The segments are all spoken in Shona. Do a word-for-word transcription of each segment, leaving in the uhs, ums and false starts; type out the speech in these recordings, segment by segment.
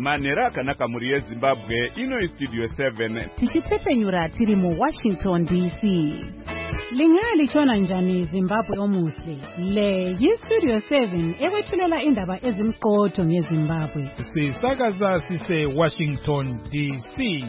Manhero akanaka muri yeZimbabwe ino Studio seven. Tichitsepenyura tiri mu Washington D C. Lingalitshona njani Zimbabwe omuhle? Le yi-Studio seven ekwethulela indaba ezimqotho ngeZimbabwe. Sisakaza sise Washington D C.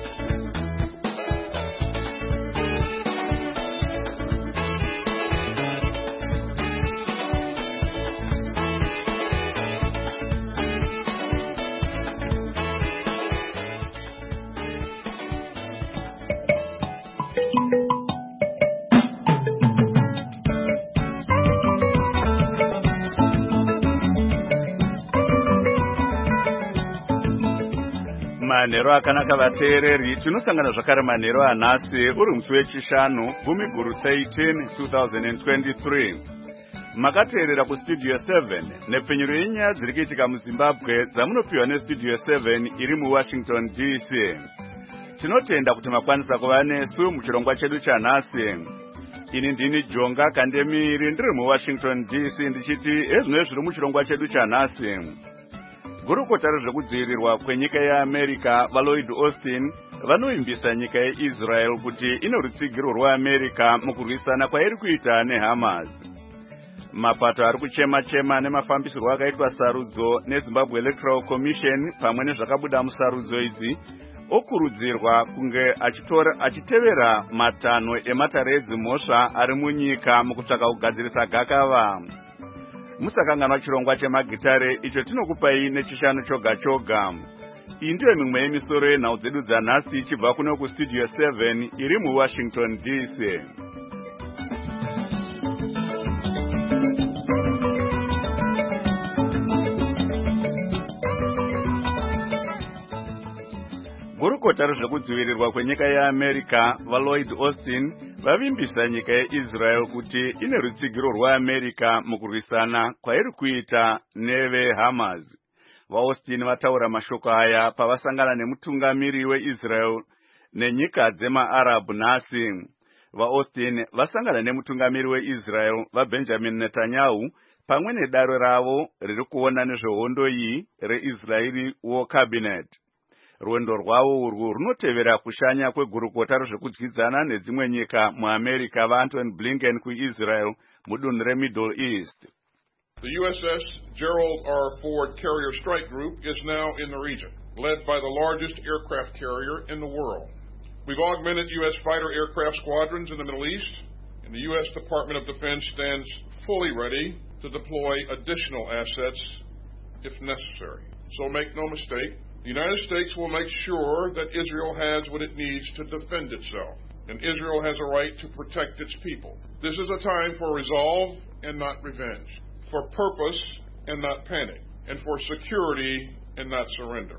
Manhero akanaka vateereri, tinosangana zvakare manhero anhasi uri musi wechishanu gumi guru thirteen twenty twenty-three. Makateerera kuStudio seven nepfenyuro yenyaya dziri kuitika muZimbabwe dzamunopiwa neStudio seven iri muWashington D C. Tinotenda kuti makwanisa kuva nesu muchirongwa chedu chanhasi. Ini ndini Jonga Kandemiri ndiri muWashington D C ndichiti ezvino zviri muchirongwa chedu chanhasi. Gurukota rezvekudzivirirwa kwenyika yeAmerica vaLloyd Austin vanoimbisa nyika yeIsrael kuti ine rutsigiro rweAmerica mukurwisana kwairi kuita neHamas. Mapato ari kuchema-chema nemafambisirwo akaitwa sarudzo neZimbabwe Electoral Commission pamwe nezvakabuda musarudzo idzi okurudzirwa kunge achitora achitevera matanho ematare edzimhosva ari munyika mukutsvaka kugadzirisa gakava. Musakanganwa chirongwa chemagitare icho tinokupai nechishanu choga choga. Iyi ndiyo mimwe yemisoro yenhau dzedu dzanhasi ichibva kuno kuStudio seven iri muWashington D C. Gurukota rezvekudzivirirwa kwenyika yeAmerica vaLloyd Austin vavimbisa nyika yeIsrael kuti ine rutsigiro rweAmerica mukurwisana kwairi kuita neveHamas. VaAustin vataura mashoko aya pavasangana nemutungamiri weIsrael nenyika dzemaArabhu nhasi. VaAustin vasangana nemutungamiri weIsrael vaBenjamin Netanyahu pamwe nedare ravo riri kuona nezvehondo iyi reIsraeli War Cabinet. Rwendo rwavo urwu runotevera kushanya kwegurukota rezvekudyidzana nedzimwe nyika muAmerica vaAntony Blinken kuIsrael mudunhu reMiddle East. The U S S Gerald R. Ford Carrier Strike Group is now in the region, led by the largest aircraft carrier in the world. We've augmented U S fighter aircraft squadrons in the Middle East, and the U S Department of Defense stands fully ready to deploy additional assets if necessary. So make no mistake, the United States will make sure that Israel has what it needs to defend itself, and Israel has a right to protect its people. This is a time for resolve and not revenge, for purpose and not panic, and for security and not surrender.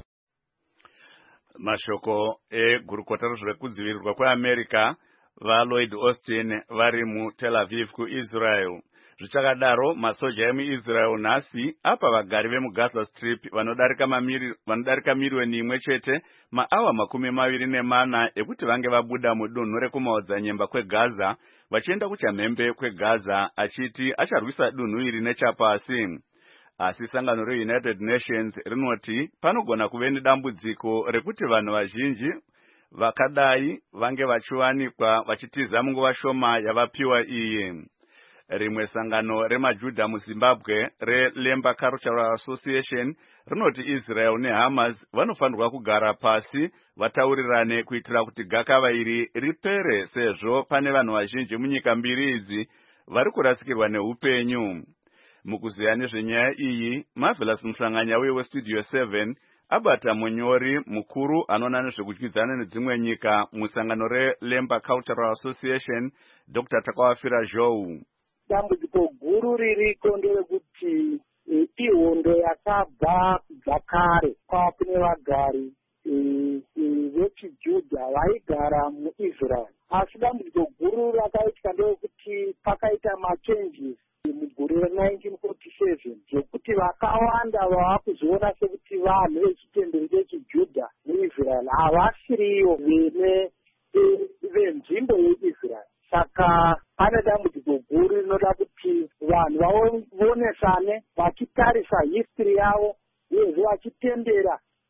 Mashoko e gurukota rezvekudzivirirwa kweAmerica vaLloyd Austin vari muTel Aviv kuIsrael. Zvichakadaro masoja emuIsrael nhasi apa vagari vemuGaza Strip vanodarika mamiri vanodarika miriyoni imwe chete maawa makumi maviri nemana ekuti vange vabuda mudunhu rekumaodza nyemba kweGaza vachienda kuchamhembe kweGaza achiti acharwisa dunhu iri nechapasi. Asi sangano reUnited Nations rinoti panogona kuve nedambudziko rekuti vanhu vazhinji vakadai vange vachiwanikwa vachitiza munguva shoma yavapiwa iyi. Rimwe sangano remajudha muZimbabwe reLemba Cultural Association rinoti Israel neHamas vanofanirwa kugara pasi vataurirane kuitira kuti gakava iri ripere sezvo pane vanhu vazhinji munyika mbiri idzi vari kurasikirwa neupenyu. Mukuziya nezvenyaya iyi, Marvelous Musanganya weStudio seven abata munyori mukuru anoona nezvekudyidzana nedzimwe nyika musangano reLemba Cultural Association Doctor Takawafira Zhou. Dambudziko guru ririko nderekuti ihondo yakabva dzakare kwava kune vagari vechijudha vaigara muIsrael. Asi dambudziko guru rakaitika nderekuti pakaita machanges mugore re-nineteen forty-seven zvekuti vakawanda vava kuzoona sekuti vanhu vechitendero chechijudha muIsrael havasiriyo vene venzvimbo yeIsrael. Saka pane dambudziko guru rinoda kuti vanhu vaonesane vachitarisa history yavo uyezve vachitendera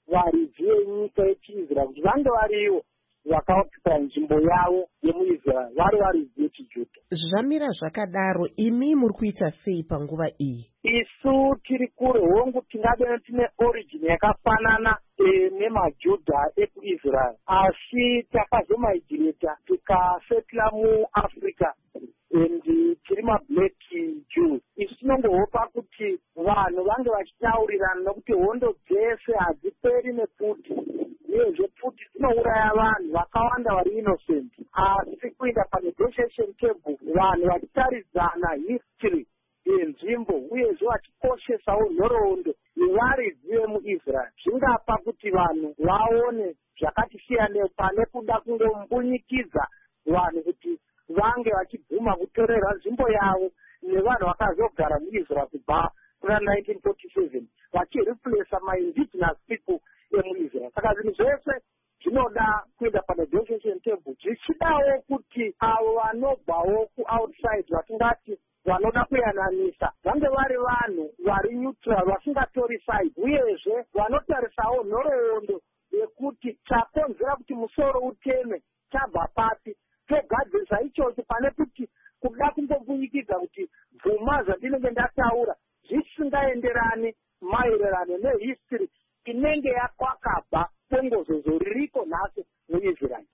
varidzi venyika yechiisraeri kuti vange variwo vakaokupa nzvimbo yavo yemuisraeri vari varidzi vechijudha. Zvamira zvakadaro, imi muri kuita sei panguva iyi? Isu tiri kure hongu tingade tine origin yakafanana e, nemajudha ekuisraeri, asi takazomaigireta tikasetla muafrica and tiri mablack Jews. Isu tinongohopa kuti vanhu vange vachitaurirana nokuti hondo dzese hadziperi nepfuti, uyezve pfuti dzinouraya vanhu vakawanda vari innocent. Asi kuenda panegotiation table vanhu vachitaridzana history yenzvimbo uyezve vachikoshesawo nhoroondo yevaridzi vemuisraeri zvingapa kuti vanhu vaone zvakati siyanewo pane kuda kungombunyikidza vanhu kuti vange vachibvuma kutorera nzvimbo yavo nevanhu vakazogara muisraeri kubva kuna nineteen forty-seven vachireplacea ma-indigenous people emuisraeri. Saka zvinhu zvese zvinoda kuenda panegotiation table zvichidawo kuti avo vanobvawo kuoutside vatingati vanoda kuyananisa vange vari vanhu vari neutral vasingatori side, uyezve vanotarisawo nhoroondo yekuti chakonzera kuti musoro uteme chabva papi, togadzirisa ichocho pane kuti kuda kumbobunyikidza kuti bvuma zvandinenge ndataura zvisingaenderani maererano nehistory inenge yakwakabva bongozozo ririko nhasi muisraeri.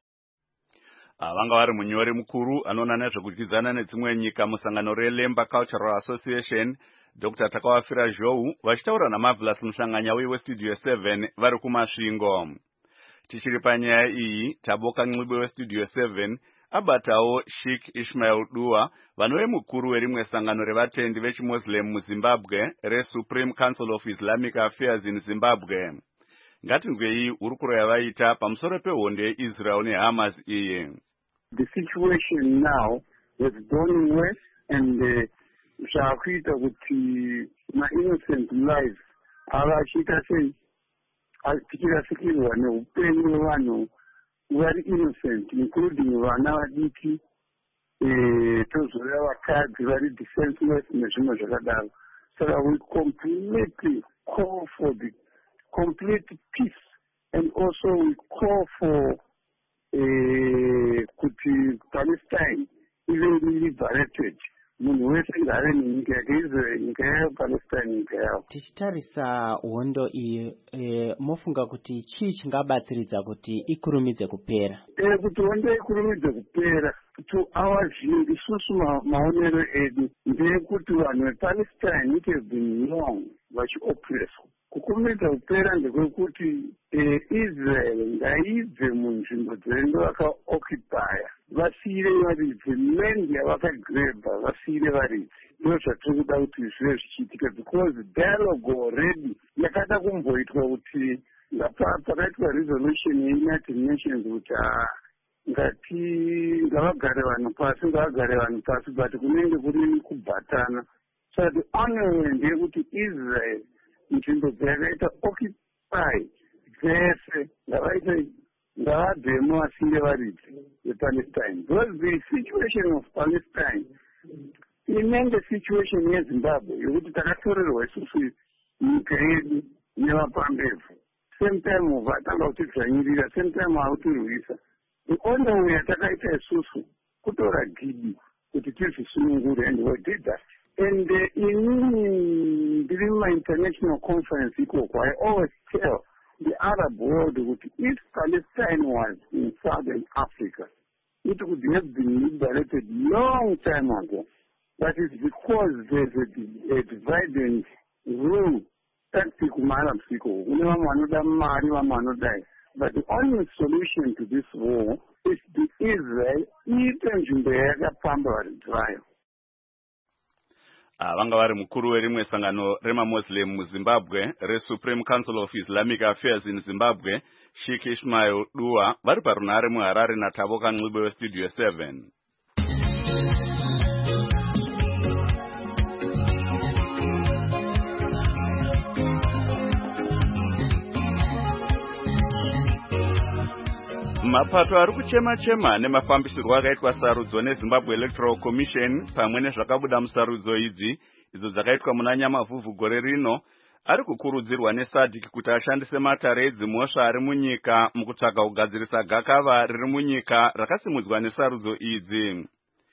Vanga vari munyori mukuru anoona nezvekudyidzana nedzimwe nyika musangano reLemba Cultural Association Doctor Takawafira Zhou vachitaura naMarvelous Mushanganya weStudio seven vari kumasvingo. Tichiri panyaya iyi taboka Ncube weStudio seven abatawo Sheikh Ishmael Dua vanove mukuru werimwe sangano revatendi vechimuslim muZimbabwe reSupreme Council of Islamic Affairs in Zimbabwe. Ngatinzwei urukuro yavaita pamusoro pehondo yeIsrael neHamas iyi. The situation now has gone worse and zvakuita kuti ma-innocent lives avachiita sei tichirasikirwa neupenyu hwevanhu vari innocent including vana vadiki tozoreva vakadzi vari defenseless nezvimwe zvakadaro. Saka we completely call for the complete peace and also we call for uh, kuti Palestine even liberated. Munhu wese ngave nenyika yake Israel, nyika yayo, Palestine nyika yayo. Tichitarisa hondo iyi e, mofunga kuti chii chingabatsiridza kuti ikurumidze kupera? E, kuti hondo ikurumidze kupera to our view isusu maonero edu ndeyekuti vanhu vePalestine it has been long vachioppresswa. Kukurumidza kupera ndekwekuti e, Israel ngaibve munzvimbo dzendo vakaoccupya vasiyire varidzi, land yavakagrebha vasiyire varidzi. Ndo zvatiri kuda kuti zvive zvichiitika because dialogue already yakada kumboitwa kuti pakaitwa resolution yeUnited Nations kuti ngati ngavagare vanhu pasi ngavagare vanhu pasi but kunenge kuri kubhatana. So the only way ndeyekuti Israel nzvimbo dzakaita occupy dzese ngavaite ngavabvemo vasiyire varidzi vePalestine because the situation of Palestine inenge situation yeZimbabwe yekuti takatorerwa isusu nyika yedu nevapambevhu same time vatanga kutidzvanyirira same time vakutirwisa. The only way yatakaita isusu kutora gidi kuti tizvisunungure and we did that. And uh, in during my international conference ikoko, I always tell the Arab world that if Palestine was in southern Africa, it would have been liberated long time ago. That is because there's a, a divide and rule tactic in Arab people. But the only solution to this war is the Israel even Judea Pamba trial. Vanga vari mukuru werimwe sangano remamuslim muZimbabwe reSupreme Council of Islamic Affairs in Zimbabwe Sheikh Ishmael Dua vari parunhare muHarare naTavoka Ncube weStudio seven. Mapato ari kuchema-chema nemafambisirwo akaitwa sarudzo neZimbabwe Electoral Commission pamwe nezvakabuda musarudzo idzi idzo dzakaitwa muna Nyamavhuvhu gore rino ari kukurudzirwa nesadc kuti ashandise matare edzimhosva ari munyika mukutsvaga kugadzirisa gakava riri munyika rakasimudzwa nesarudzo idzi.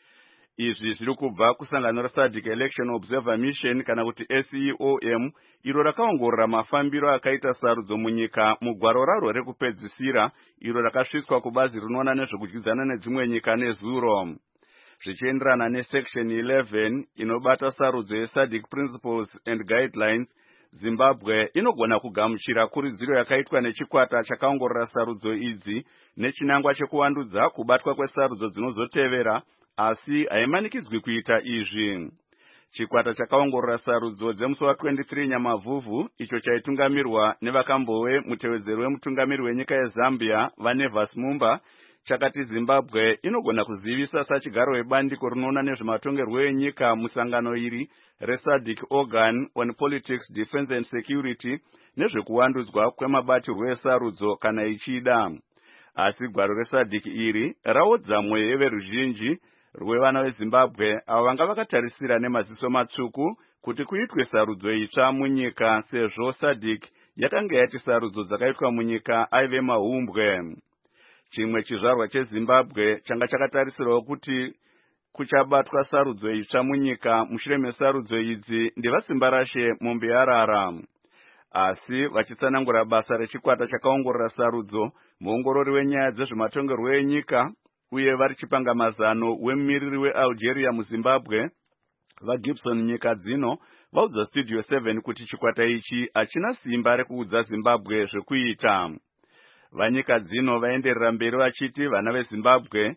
Izvi zviri kubva kusangano resadc Election Observer Mission kana kuti S E O M iro rakaongorora mafambiro akaita sarudzo munyika mugwaro raro rekupedzisira iro rakasviswa kubazi rinoona nezvekudyidzana nedzimwe nyika nezuro. Zvichienderana nesection eleven inobata sarudzo yesadc Principles and Guidelines, Zimbabwe inogona kugamuchira kurudziro yakaitwa nechikwata chakaongorora sarudzo idzi nechinangwa chekuwandudza kubatwa kwesarudzo dzinozotevera, asi haimanikidzwi kuita izvi. Chikwata chakaongorora sarudzo dzemusi wa twenty-three Nyamavhuvhu icho chaitungamirwa nevakambowe mutevedzeri wemutungamiri wenyika yeZambia Vanevas Mumba chakati Zimbabwe inogona kuzivisa sachigaro webandiko rinoona nezvematongerwo enyika musangano iri reSADC Organ on Politics, Defense and Security nezvekuwandudzwa kwemabatirwo esarudzo kana ichida. Asi gwaro reSADC iri raodza mwoyo yeveruzhinji rwevana veZimbabwe avo vanga vakatarisira nemaziso matsvuku kuti kuitwe sarudzo itsva munyika sezvo SADC yakanga yati sarudzo dzakaitwa munyika aive mahumbwe. Chimwe chizvarwa cheZimbabwe changa chakatarisirwa kuti kuchabatwa sarudzo itsva munyika mushure mesarudzo idzi ndevasimba rashe Mumbiarara. Asi vachitsanangura basa rechikwata chakaongorora sarudzo, muongorori wenyaya dzezvematongerwo enyika uye vari chipanga mazano wemumiriri weAlgeria muZimbabwe vaGibson nyika dzino vaudza Studio seven kuti chikwata ichi hachina simba rekuudza Zimbabwe zvekuita. Vanyika dzino vaenderera mberi vachiti vana veZimbabwe,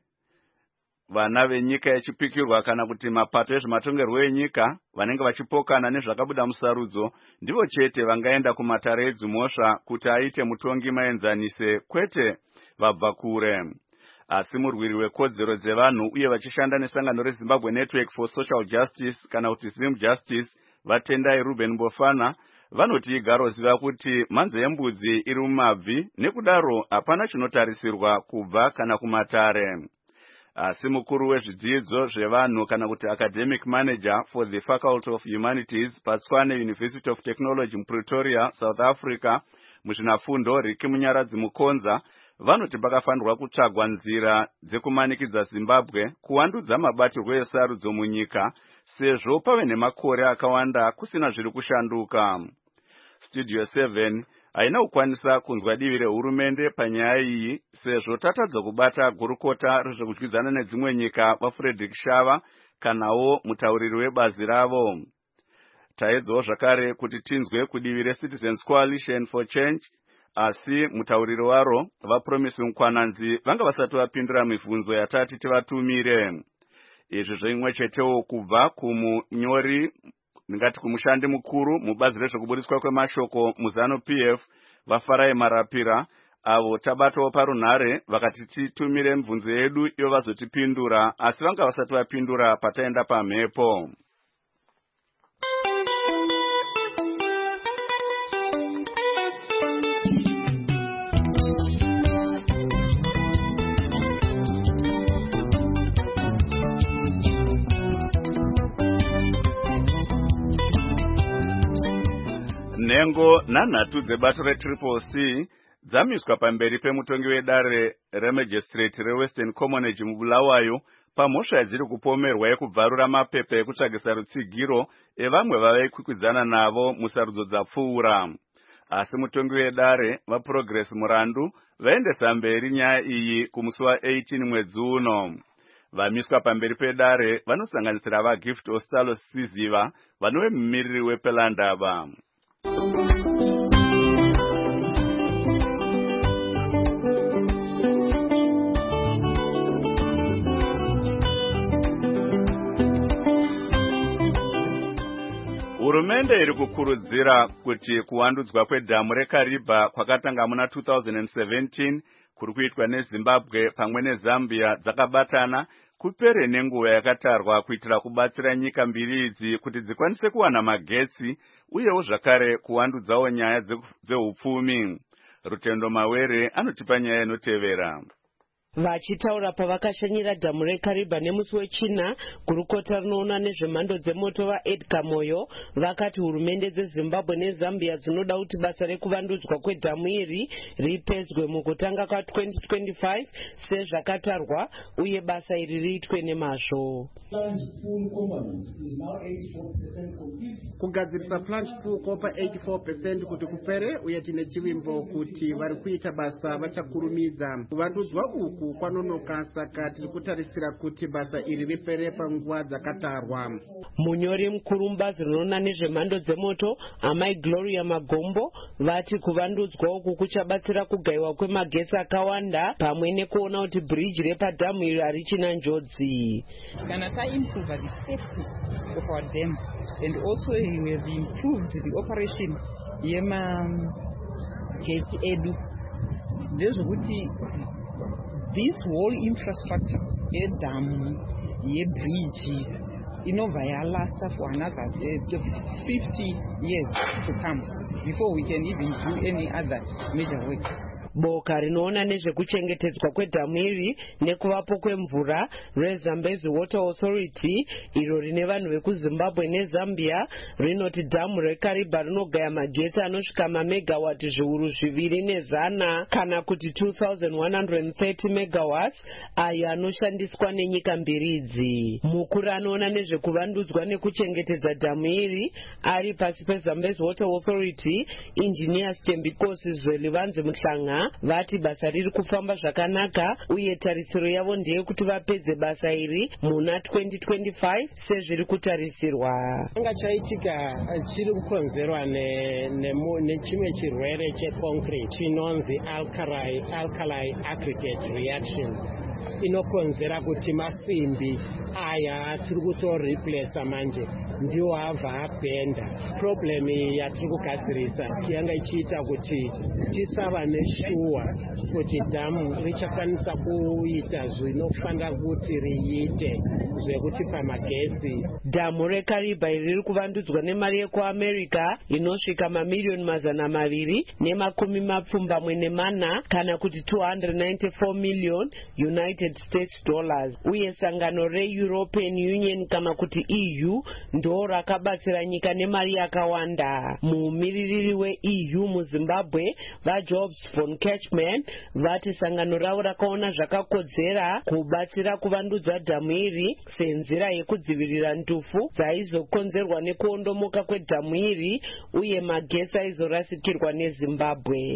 vana venyika yechipikirwa kana kuti mapato ezvematongerwo enyika vanenge vachipokana nezvakabuda musarudzo ndivo chete vangaenda kumatare edzimhosva kuti aite mutongi maenzanise, kwete vabva kure. Asi murwiri wekodzero dzevanhu uye vachishanda nesangano reZimbabwe Network for Social Justice kana kuti Zim Justice Vatendai Ruben Mbofana vanoti igaro ziva kuti manze yembudzi iri mumabvi nekudaro hapana chinotarisirwa kubva kana kumatare. Asi mukuru wezvidzidzo zvevanhu kana kuti academic manager for the Faculty of Humanities paTshwane University of Technology muPretoria, South Africa, muzvinafundo Riki Munyaradzi Mukonza vanoti pakafanirwa kutsvagwa nzira dzekumanikidza Zimbabwe kuwandudza mabatirwo esarudzo munyika sezvo pave nemakore akawanda kusina zviri kushanduka. Studio seven haina kukwanisa kunzwa divi rehurumende panyaya iyi sezvo tatadza kubata gurukota rezvekudyidzana nedzimwe nyika vaFrederick Shava kanawo mutauriri webazi ravo. Taedzawo zvakare kuti tinzwe kudivi reCitizens Coalition for Change, asi mutauriri waro vaPromise Mkwananzi vanga vasati vapindura mibvunzo yatati tivatumire. Izvi zvimwe chetewo kubva kumunyori ndingati kumushandi mukuru mubazi rezvekubudiswa kwemashoko muZanu P F vaFarai Marapira avo tabatawo parunhare vakati titumire mibvunzo yedu iyo vazotipindura, asi vanga vasati vapindura pataenda pamhepo. Nhengo nanhatu dzebato reTriple C dzamiswa pamberi pemutongi wedare remagistrate reWestern Commonwealth muBulawayo pamhosva yadziri kupomerwa yekubvarura mapepa ekutsvagisa rutsigiro evamwe vavaikwikwidzana navo musarudzo dzapfuura. Asi mutongi wedare vaProgress Murandu vaendesa mberi nyaya iyi kumusi wa-eighteen mwedzi uno. Vamiswa pamberi pedare vanosanganisira vaGift Ostalo Siziva vanove mumiriri wePelandaba. Hurumende iri kukurudzira kuti kuwandudzwa kwedhamu reKariba kwakatanga muna two thousand seventeen kuri kuitwa neZimbabwe pamwe neZambia dzakabatana kupere nenguva yakatarwa kuitira kubatsira nyika mbiri idzi kuti dzikwanise kuwana magetsi uyewo zvakare kuwandudzawo nyaya dzehupfumi. Rutendo Mawere anotipa nyaya inotevera. Vachitaura pavakashanyira dhamu reKariba nemusi wechina, gurukota rinoona nezvemhando dzemoto vaEdgar Moyo vakati hurumende dzeZimbabwe neZambia dzinoda kuti basa rekuvandudzwa kwedhamu iri ripedzwe mukutanga kwa-twenty twenty-five sezvakatarwa uye basa iri riitwe nemazvo. Kugadzirisa plunge pool kopa eighty-four percent kuti kupere uye tine chivimbo kuti vari kuita basa vachakurumidza. Kuvandudzwa uku kwanonoka, saka tiri kutarisira kuti basa iri ripere panguva dzakatarwa. Munyori mukuru mubazi rinoona nezvemhando dzemoto Amai Gloria Magombo vati kuvandudzwa uku kuchabatsira kugayiwa kwemagetsi akawanda pamwe nekuona kuti bridge repadhamu iri harichina njodzi. Kana taimprove the safety of our dam and also we have improved the operation yemagetsi edu. Ndezvokuti this whole infrastructure yedhamu yebridge inobva yalasta for another uh, fifty years to come before we can even do any other major work. Boka rinoona nezvekuchengetedzwa kwedhamu iri nekuvapo kwemvura reZambezi Water Authority iro rine vanhu vekuZimbabwe neZambia rinoti dhamu reKariba rinogaya magetsi anosvika mamegawati zviuru zviviri nezana kana kuti two thousand one hundred thirty megawatts ayo anoshandiswa nenyika mbiri idzi. Mukuru anoona nezvekuvandudzwa nekuchengetedza dhamu iri ari pasi peZambezi Water Authority Engineer Stembikosi Zwelivanzi Muhlanga vati basa riri kufamba zvakanaka uye tarisiro yavo ndeye kuti vapedze basa iri muna twenty twenty-five sezviri kutarisirwa. Anga chaitika chiri kukonzerwa nechimwe chirwere checoncrete chinonzi alkali alkali aggregate reaction inokonzera kuti masimbi aya tiri kutoreplace manje ndiwo abva apenda. Problem yatiri kugadzirisa yanga ichiita kuti tisava neshuwa kuti dhamu richakwanisa kuita zvinofanira kuti riite zvekutipa magetsi. Dhamu reKariba riri kuvandudzwa nemari yekuAmerica inosvika mamiliyoni mazana maviri nemakumi mapfumbamwe nemana kana kuti two hundred ninety-four million United States dollars uye sangano reEuropean Union kana kuti E U ndo rakabatsira nyika nemari yakawanda. Mumiririri weE U muZimbabwe vaJobs von Ketchman vati sangano ravo rakaona zvakakodzera kubatsira kuvandudza dhamu iri senzira yekudzivirira ntufu dzaizokonzerwa nekuondomoka kwedhamu iri uye magetsi aizorasikirwa neZimbabwe.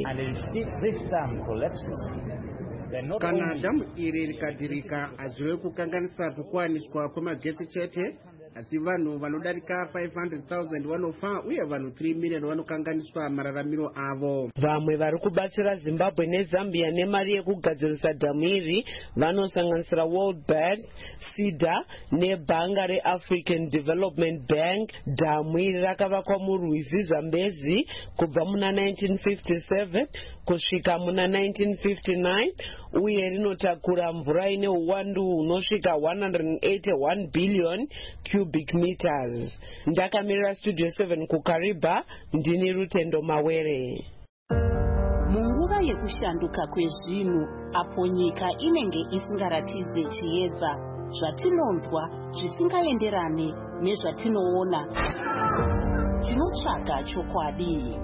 Kana dhamu iri rikadirika hazviwe kukanganisa kuwaniswa kwemagetsi chete, asi vanhu vanodarika five hundred thousand vanofa uye vanhu three million vanokanganiswa mararamiro avo. Vamwe vari kubatsira Zimbabwe neZambia nemari yekugadzirisa dhamu iri vanosanganisira World Bank, SIDA nebhanga reAfrican Development Bank. Dhamu iri rakavakwa murwizi Zambezi kubva muna nineteen fifty-seven kusvika muna nineteen fifty-nine uye rinotakura mvura ine uwandu hunosvika one hundred eighty-one billion cubic meters. Ndakamirira Studio seven kuKariba, ndini Rutendo Mawere. Munguva yekushanduka kwezvinhu apo nyika inenge isingaratidze chiedza, zvatinonzwa zvisingaenderane nezvatinoona, tinotsvaga chokwadi.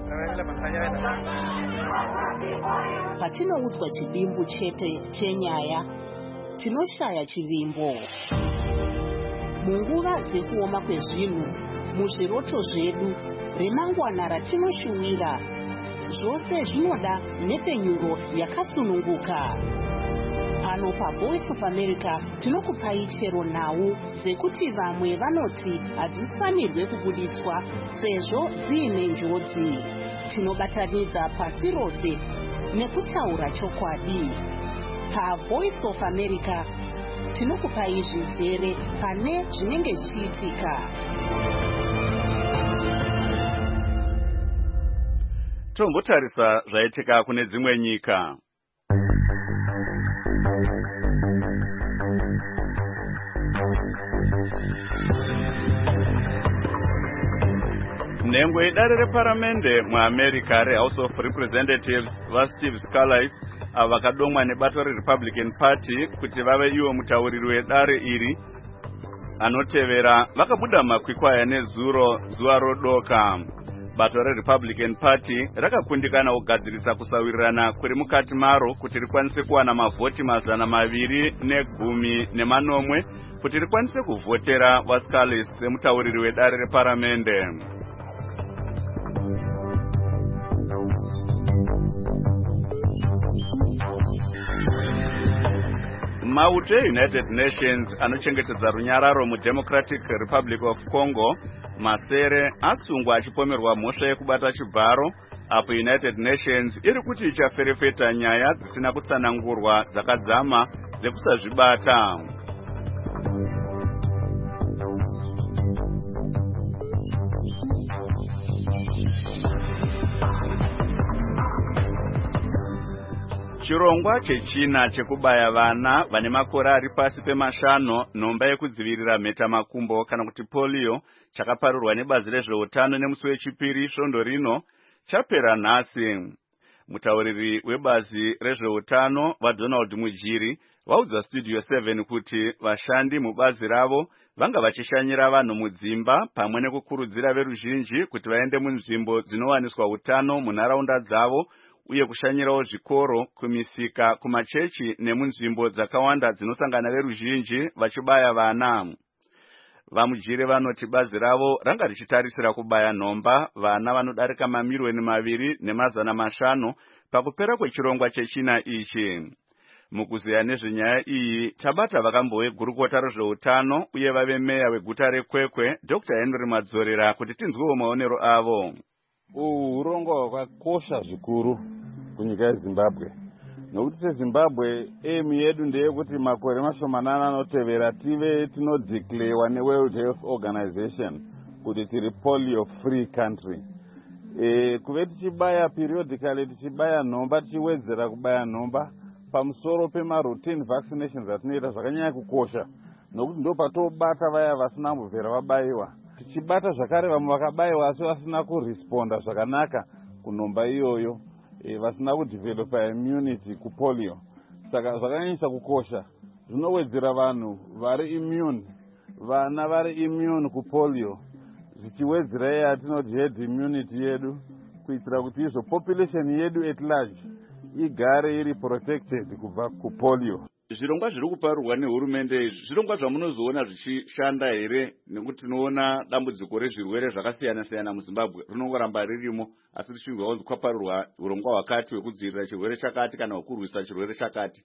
Patinoudzwa chidimbu chete chenyaya, tinoshaya chivimbo. Munguva dzekuoma kwezvinhu, muzviroto zvedu, remangwana ratinoshuwira, zvose zvinoda nhepfenyuro yakasununguka. Pano paVoice of America tinokupai chero nhau dzekuti vamwe vanoti hadzifanirwe kubuditswa sezvo dziine njodzi. Tinobatanidza pasi rose nekutaura chokwadi. PaVoice of America tinokupai zvizere pane zvinenge zvichiitika. Tombotarisa zvaitika kune dzimwe nyika. Nhengo yedare reparamende muAmerica reHouse of Representatives vaSteve Scalise avo vakadomwa nebato reRepublican Party kuti vave iwo mutauriri wedare iri anotevera vakabuda makwikwi nezuro zuva rodoka. Bato reRepublican Party rakakundikana kugadzirisa kusawirirana kuri mukati maro kuti rikwanise kuwana mavhoti mazana maviri negumi nemanomwe kuti rikwanise kuvhotera vaScalise semutauriri wedare reparamende. Mauto eUnited Nations anochengetedza runyararo muDemocratic Republic of Congo masere asungwa achipomerwa mhosva yekubata chibharo apo United Nations iri kuti ichaferefeta nyaya dzisina kutsanangurwa dzakadzama dzekusazvibata. Chirongwa chechina chekubaya vana vane makore ari pasi pemashanu nhomba yekudzivirira mhetamakumbo kana kuti polio chakaparurwa nebazi rezveutano nemusi wechipiri svondo rino chapera nhasi. Mutauriri webazi rezveutano vaDonald Mujiri vaudza Studio seven kuti vashandi mubazi ravo vanga vachishanyira vanhu mudzimba pamwe nekukurudzira veruzhinji kuti vaende munzvimbo dzinowaniswa utano munharaunda dzavo uye kushanyirawo zvikoro, kumisika, kumachechi nemunzvimbo dzakawanda dzinosangana veruzhinji vachibaya vana. Vamujiri vanoti bazi ravo ranga richitarisira kubaya nhomba vana vanodarika mamiliyoni maviri nemazana mashanu pakupera kwechirongwa chechina ichi. Mukuziya nezvenyaya iyi tabata vakambo vegurukota rezveutano uye vave meya weguta reKwekwe Doctor Henry Madzorera kuti tinzwewo maonero avo. Urongwa hwakakosha zvikuru kunyika yeZimbabwe nokuti seZimbabwe aim yedu ndeyekuti makore mashomanana anotevera tive tinodeclarewa neWorld Health Organization kuti tiri polio free country. E, kuve tichibaya periodically tichibaya nhomba tichiwedzera kubaya nhomba pamusoro pemaroutine vaccinations atinoita zvakanyanya kukosha nokuti ndo patobata vaya vasina mbobvera vabayiwa. Tichibata zvakare vamwe vakabayiwa asi vasina kuresponda zvakanaka kunhomba iyoyo, e, vasina kudevelopa immunity kupolio. Saka zvakanyanyisa kukosha zvinowedzera vanhu vari immune, vana vari immune kupolio, zvichiwedzera iya atinoti herd immunity yedu kuitira kuti izvo population yedu at large igare iri protected kubva kupolio. Zvirongwa zviri kuparurwa nehurumende izvi zvirongwa zvamunozoona zvichishanda here? Nekuti tinoona dambudziko rezvirwere zvakasiyana siyana muZimbabwe rinongoramba ririmo, asi tichinzwa kunzi kwaparurwa urongwa hwakati hwekudzivirira chirwere chakati kana hwekurwisa chirwere chakati.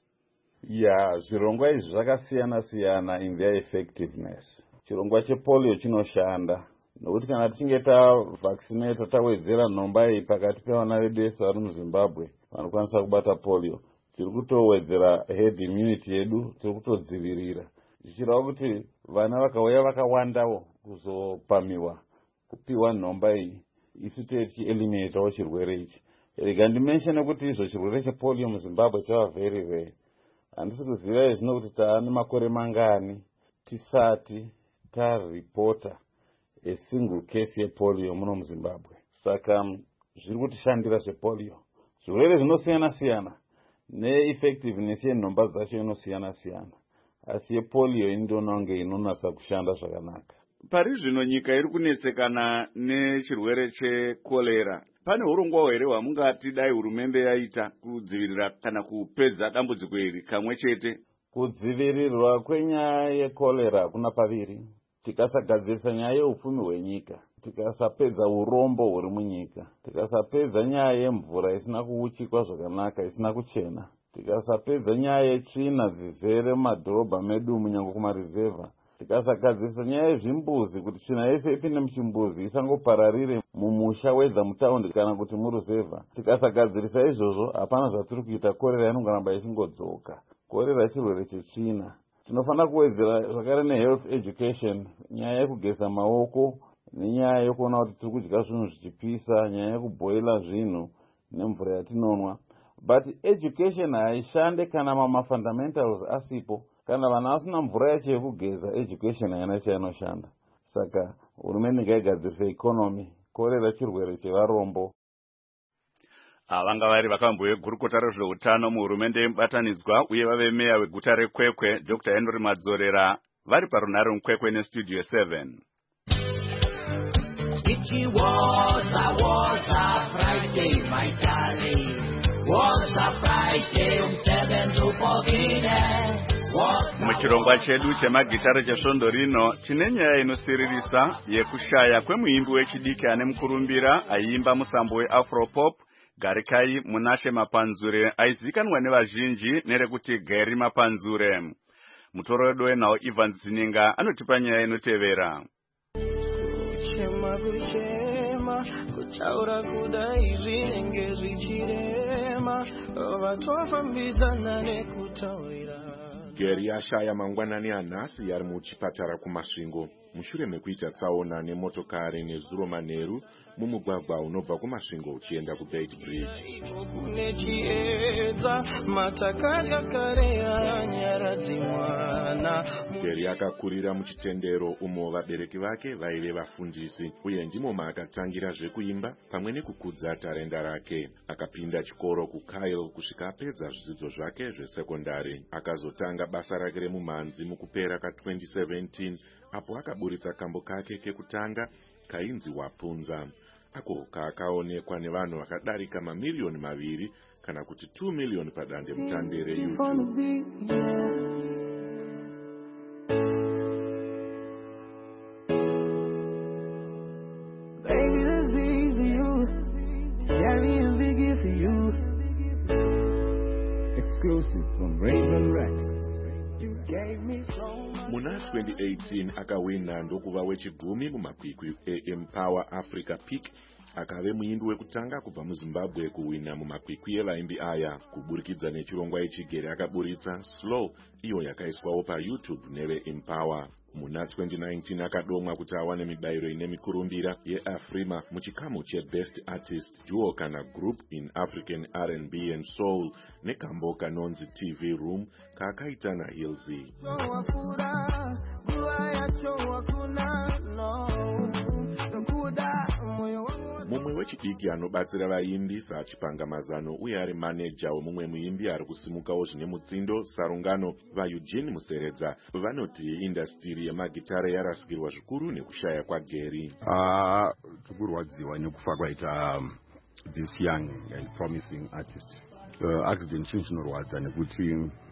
Ya, zvirongwa izvi zvakasiyana siyana in their effectiveness. Chirongwa chepolio chinoshanda nokuti kana tichinge tavaccinate tawedzera nhomba iyi pakati pevana vedu vese vari muZimbabwe vanokwanisa kubata polio, tiri kutowedzera herd immunity yedu, tiri kutodzivirira zvichireva kuti vana vakauya vakawandawo kuzopamiwa kupiwa nhomba iyi isu tichieliminatewo chirwere ichi. Rega ndimenshene kuti izvo chirwere chepolio muZimbabwe chava very rare. Handisi kuziva izvi nokuti taane makore mangani tisati taripota a single case yepolio muno muZimbabwe. Saka zviri kutishandira zvepolio. Zvirwere zvinosiyana siyana ne-effectiveness yenhomba dzacho inosiyana siyana, asi yepolio indona kunge inonatsa kushanda zvakanaka. Pari zvino nyika iri kunetsekana nechirwere chekolera. Pane urongwa here hwamungati dai hurumende yaita kudzivirira kana kupedza dambudziko iri kamwe chete? Kudzivirirwa kwenyaya yekolera kuna paviri. Tikasagadzirisa nyaya yeupfumi hwenyika, tikasapedza urombo huri munyika, tikasapedza nyaya yemvura isina kuuchikwa zvakanaka, isina kuchena, tikasapedza nyaya yetsvina dzizere mumadhorobha medu munyange kumarizevha, tikasagadzirisa nyaya yezvimbuzi kuti tsvina yese ipinde muchimbuzi isangopararire mumusha wedza mutaundi kana kuti muruzevha, tikasagadzirisa izvozvo hapana zvatiri kuita, korera inongoramba ichingodzoka. Korera chirwere chetsvina. Tinofanira kuwedzera zvakare nehealth education, nyaya yekugeza maoko nenyaya yekuona kuti tiri kudya zvinhu zvichipisa, nyaya yekuboila zvinhu nemvura yatinonwa. But education haishande kana mamafundamentals asipo. Kana vana vasina mvura yacho yekugeza, education haina chainoshanda. Saka hurumende ngaigadzirisa economy, korera chirwere chevarombo. Avanga vari vakamboye gurukota rezveutano muhurumende yemubatanidzwa uye vave meya weguta reKwekwe Doctor Henry Madzorera vari parunare muKwekwe nestudio seven. It was a, was a Friday, my darling. Was a Friday, um seven to fourteen. Muchirongwa chedu chemagitare chesvondo rino tine nyaya inosiririsa yekushaya kwemuimbi wechidiki ane mukurumbira aiimba musambo weafropop Garikai Munashe Mapanzure aizikanwa nevazhinji nerekuti Gary Mapanzure. Mutoro wedu wenhau Ivan Zininga anotipa nyaya inotevera. Kuchema kuchema kutaura kudai zvinenge zvichirema vatofambidzana nekutaura. Gary ashaya mangwanani anhasi yari muchipatara kumasvingo mushure mekuita tsaona nemotokari nezuro manheru mumugwagwa unobva kumasvingo uchienda kuBeit Bridge. Kune chiedza matakatya kare anyaradzi mwana. Gary akakurira muchitendero umo vabereki vake vaive vafundisi uye ndimo maakatangira zvekuimba pamwe nekukudza tarenda rake. Akapinda chikoro kuKyle kusvika apedza zvidzidzo zvake zvesekondari. Akazotanga basa rake remumhanzi mukupera ka twenty seventeen apo akaburitsa kambo kake kekutanga kainzi Wapunza. Ako kaakaonekwa nevanhu vakadarika mamiliyoni maviri kana kuti two million padande mutande reYouTube. Baby, this is for you. Gary and Biggie for you. Exclusive from Raven Records. You gave me so much. Muna twenty eighteen akawina ndokuva wechigumi mumakwikwi eEmpower Africa Peak. Akave muimbi wekutanga kubva muZimbabwe kuwina mumakwikwi evaimbi aya kuburikidza nechirongwa ichi. Akaburitsa Slow iyo yakaiswawo paYouTube neveEmpower. Muna twenty nineteen akadomwa kuti awane mibayiro ine mikurumbira yeAfrima muchikamu cheBest Artist Duo kana Group in African R and B and Soul nekambo kanonzi T V Room kaakaita naHillsy. Mumwe wechidiki anobatsira vaimbi saachipanga mazano uye ari maneja wemumwe muimbi ari kusimukawo zvine mutsindo sarungano vaEugene Museredza vanoti indastiri yemagitare yarasikirwa zvikuru nekushaya kwaGary. Ah, tikurwadziwa nekufa kwaita this young and promising artist. Uh, accident chinhu chinorwadza nekuti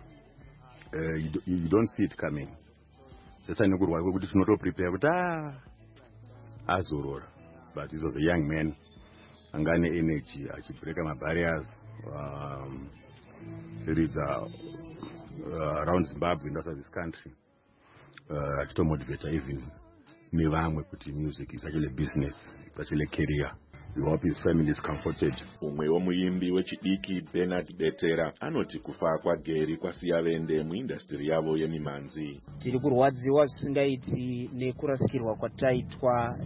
uh, you, you don't see it coming. Sasa nekurwadza kwekuti tinotoprepare kuti ah azorora. But he was a young man, angane energy, achibreaka mabarriers, um, leads uh, uh, around Zimbabwe and also this country. Uh, achitomotivate even nevamwe kuti music is actually a business, it's actually a career. We hope his family is comforted. Umwe womuimbi wechidiki Bernard Betera anoti kufa kwaGary kwasiya vende muindastry yavo yemimhanzi. Tiri kurwadziwa zvisingaiti nekurasikirwa kwataitwa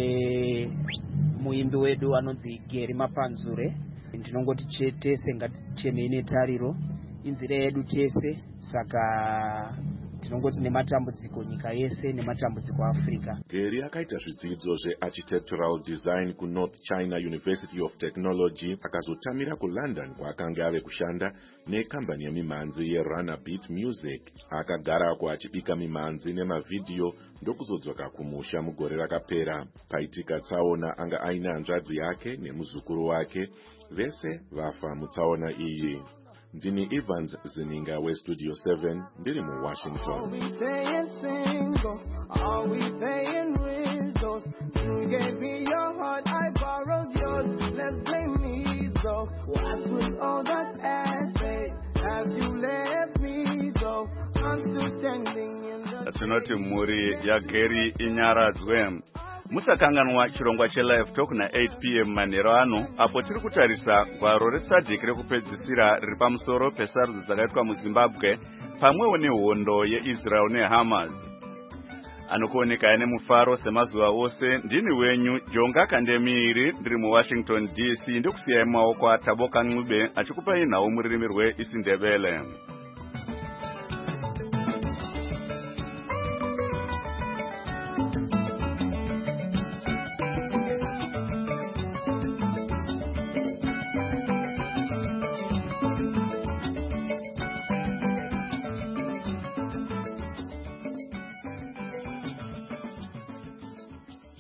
nemuimbi wedu anonzi Gary Mapanzure. Ndinongoti tese ngatichemei netariro inzira yedu tese, saka tinongoti nematambudziko nyika yese nematambudziko Afrika. Gary akaita zvidzidzo zvearchitectural design kuNorth China University of Technology akazotamira kuLondon kwaakanga ave kushanda nekambani yemimhanzi yeRunner Beat Music. Akagarako achibika mimhanzi nemavidhiyo ndokuzodzoka kumusha mugore rakapera. Paitika tsaona anga aina hanzvadzi yake nemuzukuru wake, vese vafa mutsaona iyi. Ndini Evans Zininga weStudio seven ndiri muWashington. Are we staying single? Are we paying riddles? You gave me your heart, I borrowed yours. Let's blame me though. What's with all that essay? Have you left me though? I'm still standing in the... Tinoti muri yaGary inyaradzwe. Musakanganwa chirongwa cheLive Talk na eight p m manheru ano apo tiri kutarisa gwaro reSADC rekupedzisira riri pamusoro pesarudzo dzakaitwa muZimbabwe pamwewo nehondo yeIsrael neHamas. Anokuoneka nemufaro semazuva ose. Ndini wenyu Jonga Kandemiri ndiri muWashington D C ndokusiyai mumaoko aTaboka Ncube achikupai nhau mururimi rweIsindebele.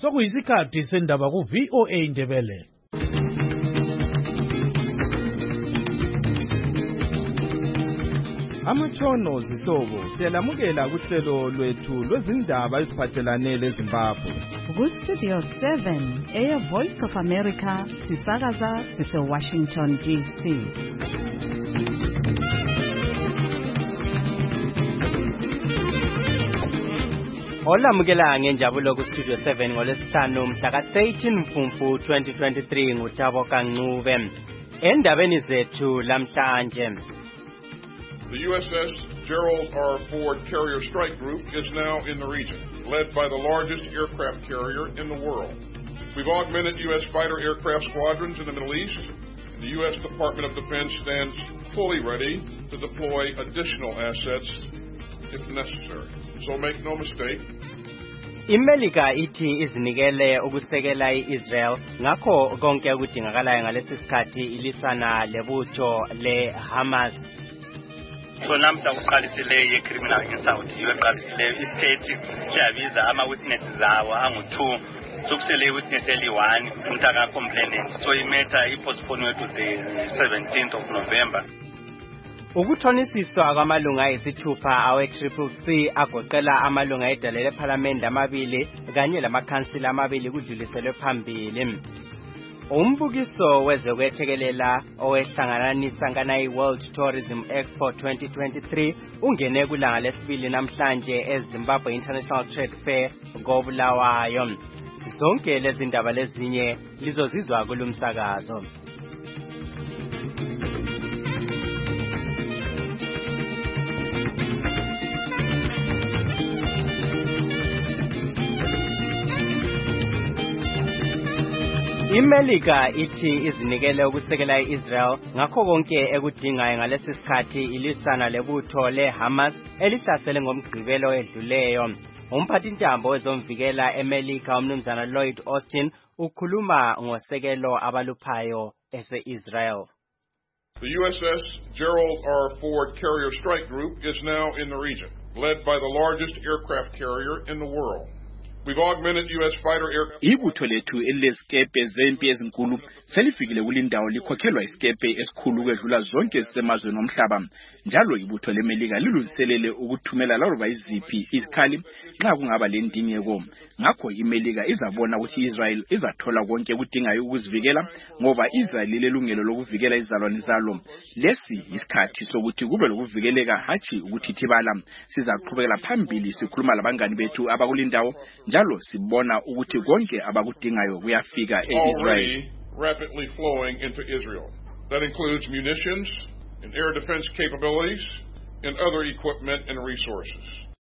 sokuyisikhathi sendaba ku V O A Ndebele. Amatshono zihlobo siyalamukela kuhlelo lwethu lwezindaba eziphathelane leZimbabwe. Ku Studio seven eya Voice of America sisakaza sise Washington D C. Olamukela ngenjabulo ku Studio seven ngolesihlanu mhla ka thirteen Mfumfu twenty twenty-three nguThabo Kancube. Endabeni zethu lamhlanje. The U S S Gerald R. Ford Carrier Strike Group is now in the region, led by the largest aircraft carrier in the world. We've augmented U S fighter aircraft squadrons in the Middle East, and the U S Department of Defense stands fully ready to deploy additional assets if necessary. So make no mistake. iMelika ithi izinikele ukusekela iIsrael ngakho konke okudingakalayo ngalesi sikhathi ilisana lebutho leHamas. So namhla uqalisile ye-criminal insult yoqalisile istate siyabiza ama-witnesses awo angu-two sokusele i-witness eli-one umntaka complainant so imatter ipostponwe to the seventeenth of November. Ukuthonisiswa kwamalunga ayisithupha awe-Triple C agoqela amalunga edale lephalamende amabili kanye lamakhansila amabili kudluliselwe phambili. Umbukiso wezokwethekelela owehlanganisa nganayi World Tourism Expo twenty twenty-three ungene kulanga lesibili namhlanje eZimbabwe International Trade Fair koBulawayo. Zonke lezi ndaba lezinye lizozizwa kulumsakazo. iMelika ithi izinikele ukusekela iIsrael ngakho konke ekudingayo ngalesi sikhathi ilisana lebutho leHamas elihlasele ngomgqibelo edluleyo. Umphathintambo wezomvikela eMelika umnumzana Lloyd Austin ukhuluma ngosekelo abaluphayo ese-Israel. The U S S Gerald R. Ford Carrier Strike Group is now in the region, led by the largest aircraft carrier in the world. We've augmented U S fighter aircraft. Ibutho lethu elilezikepe zempi ezinkulu selifikile kulindawo likhokhelwa isikepe esikhulu kwedlula zonke ezisemazweni omhlaba. Njalo ibutho leMelika lilungiselele ukuthumela laluba iziphi izikhali nxa kungaba lendingeko. Ngakho iMelika izabona ukuthi iIsrael izathola konke ekudingayo ukuzivikela ngoba Israel lilelungelo lokuvikela izalwane zalo. Lesi isikhathi sokuthi kube lokuvikeleka hatshi ukuthithibala. Sizaqhubekela phambili sikhuluma labangani bethu abakulindawo njalo sibona ukuthi konke abakudingayo kuyafika eIsrael. Rapidly flowing into Israel. That includes munitions and air defense capabilities and other equipment and resources.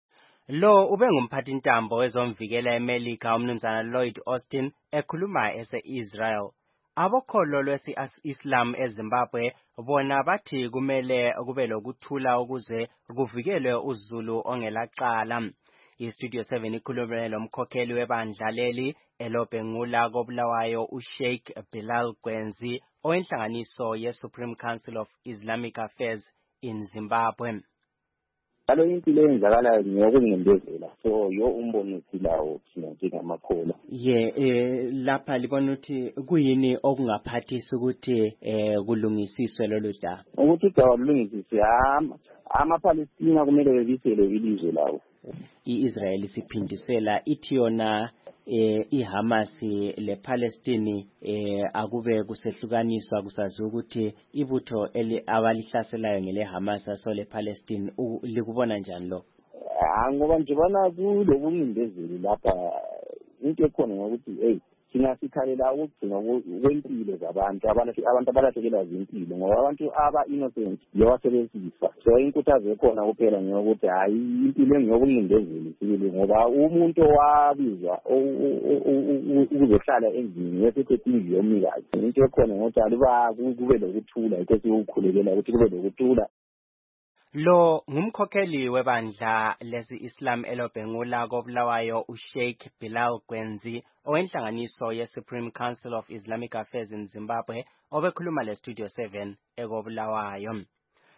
Lo ube ngumphathintambo wezomvikela eMelika umnumzana Lloyd Austin ekhuluma ese-Israel. Abokholo lwesi-Islam eZimbabwe bona bathi kumele kube lokuthula ukuze kuvikelwe uZulu ongelacala. iStudio seven ikhulume lomkhokheli webandla leli elobhengula koBulawayo uSheikh Bilal Gwenzi owenhlanganiso ye-Supreme Council of Islamic Affairs in Zimbabwe. Alo impilo eyenzakalayo ngiyokungembezela so yo umbono esilawo thina njengamakhola. Ye eh lapha libona ukuthi kuyini okungaphathisa ukuthi eh kulungisiswe lolu daba. Ukuthi udaba lulungisiswe ama amaPalestina kumele bebisele ilizwe lawo. iIsrael siphindisela ithi yona eh iHamas lePalestine eh akube kusehlukaniswa kusazi ukuthi ibutho eli abalihlaselayo ngeleHamas aso lePalestine likubona njani lo? Ah ngoba nje bana kulobungindezeli lapha into ekhona ngokuthi hey thina sikhalela ukugcina kwempilo zabantu abantu abantu abalahlekelwa zimpilo ngoba abantu aba innocent yewasebenzisa so inkuthazo ekhona kuphela ngokuthi hayi impilo engiyokungindezeli sibili ngoba umuntu wabizwa ukuzohlala endlini yesithethi yomikazi into ekhona ngokuthi aliba kube lokuthula ukuthi ukukhulelela ukuthi kube lokuthula. Lo ngumkhokheli webandla lesi-Islam elobhengula koBulawayo uSheikh Bilal Gwenzi owenhlanganiso ye-Supreme Council of Islamic Affairs in Zimbabwe obekhuluma leStudio seven ekoBulawayo.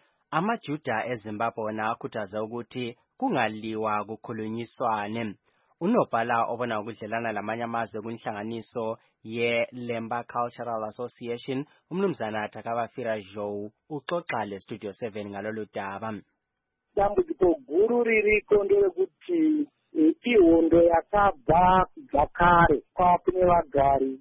AmaJuda eZimbabwe wona akhuthaza ukuthi kungaliwa kukhulunyiswane. Unobhala obona ukudlelana lamanye amazwe kunhlanganiso ye-Lemba Cultural Association, umnumzana Takabafira Joe, uxoxa le-Studio seven ngalolu daba. Dambudziko guru ririko nderekuti ihondo yakabva kubva kare kwakune vagari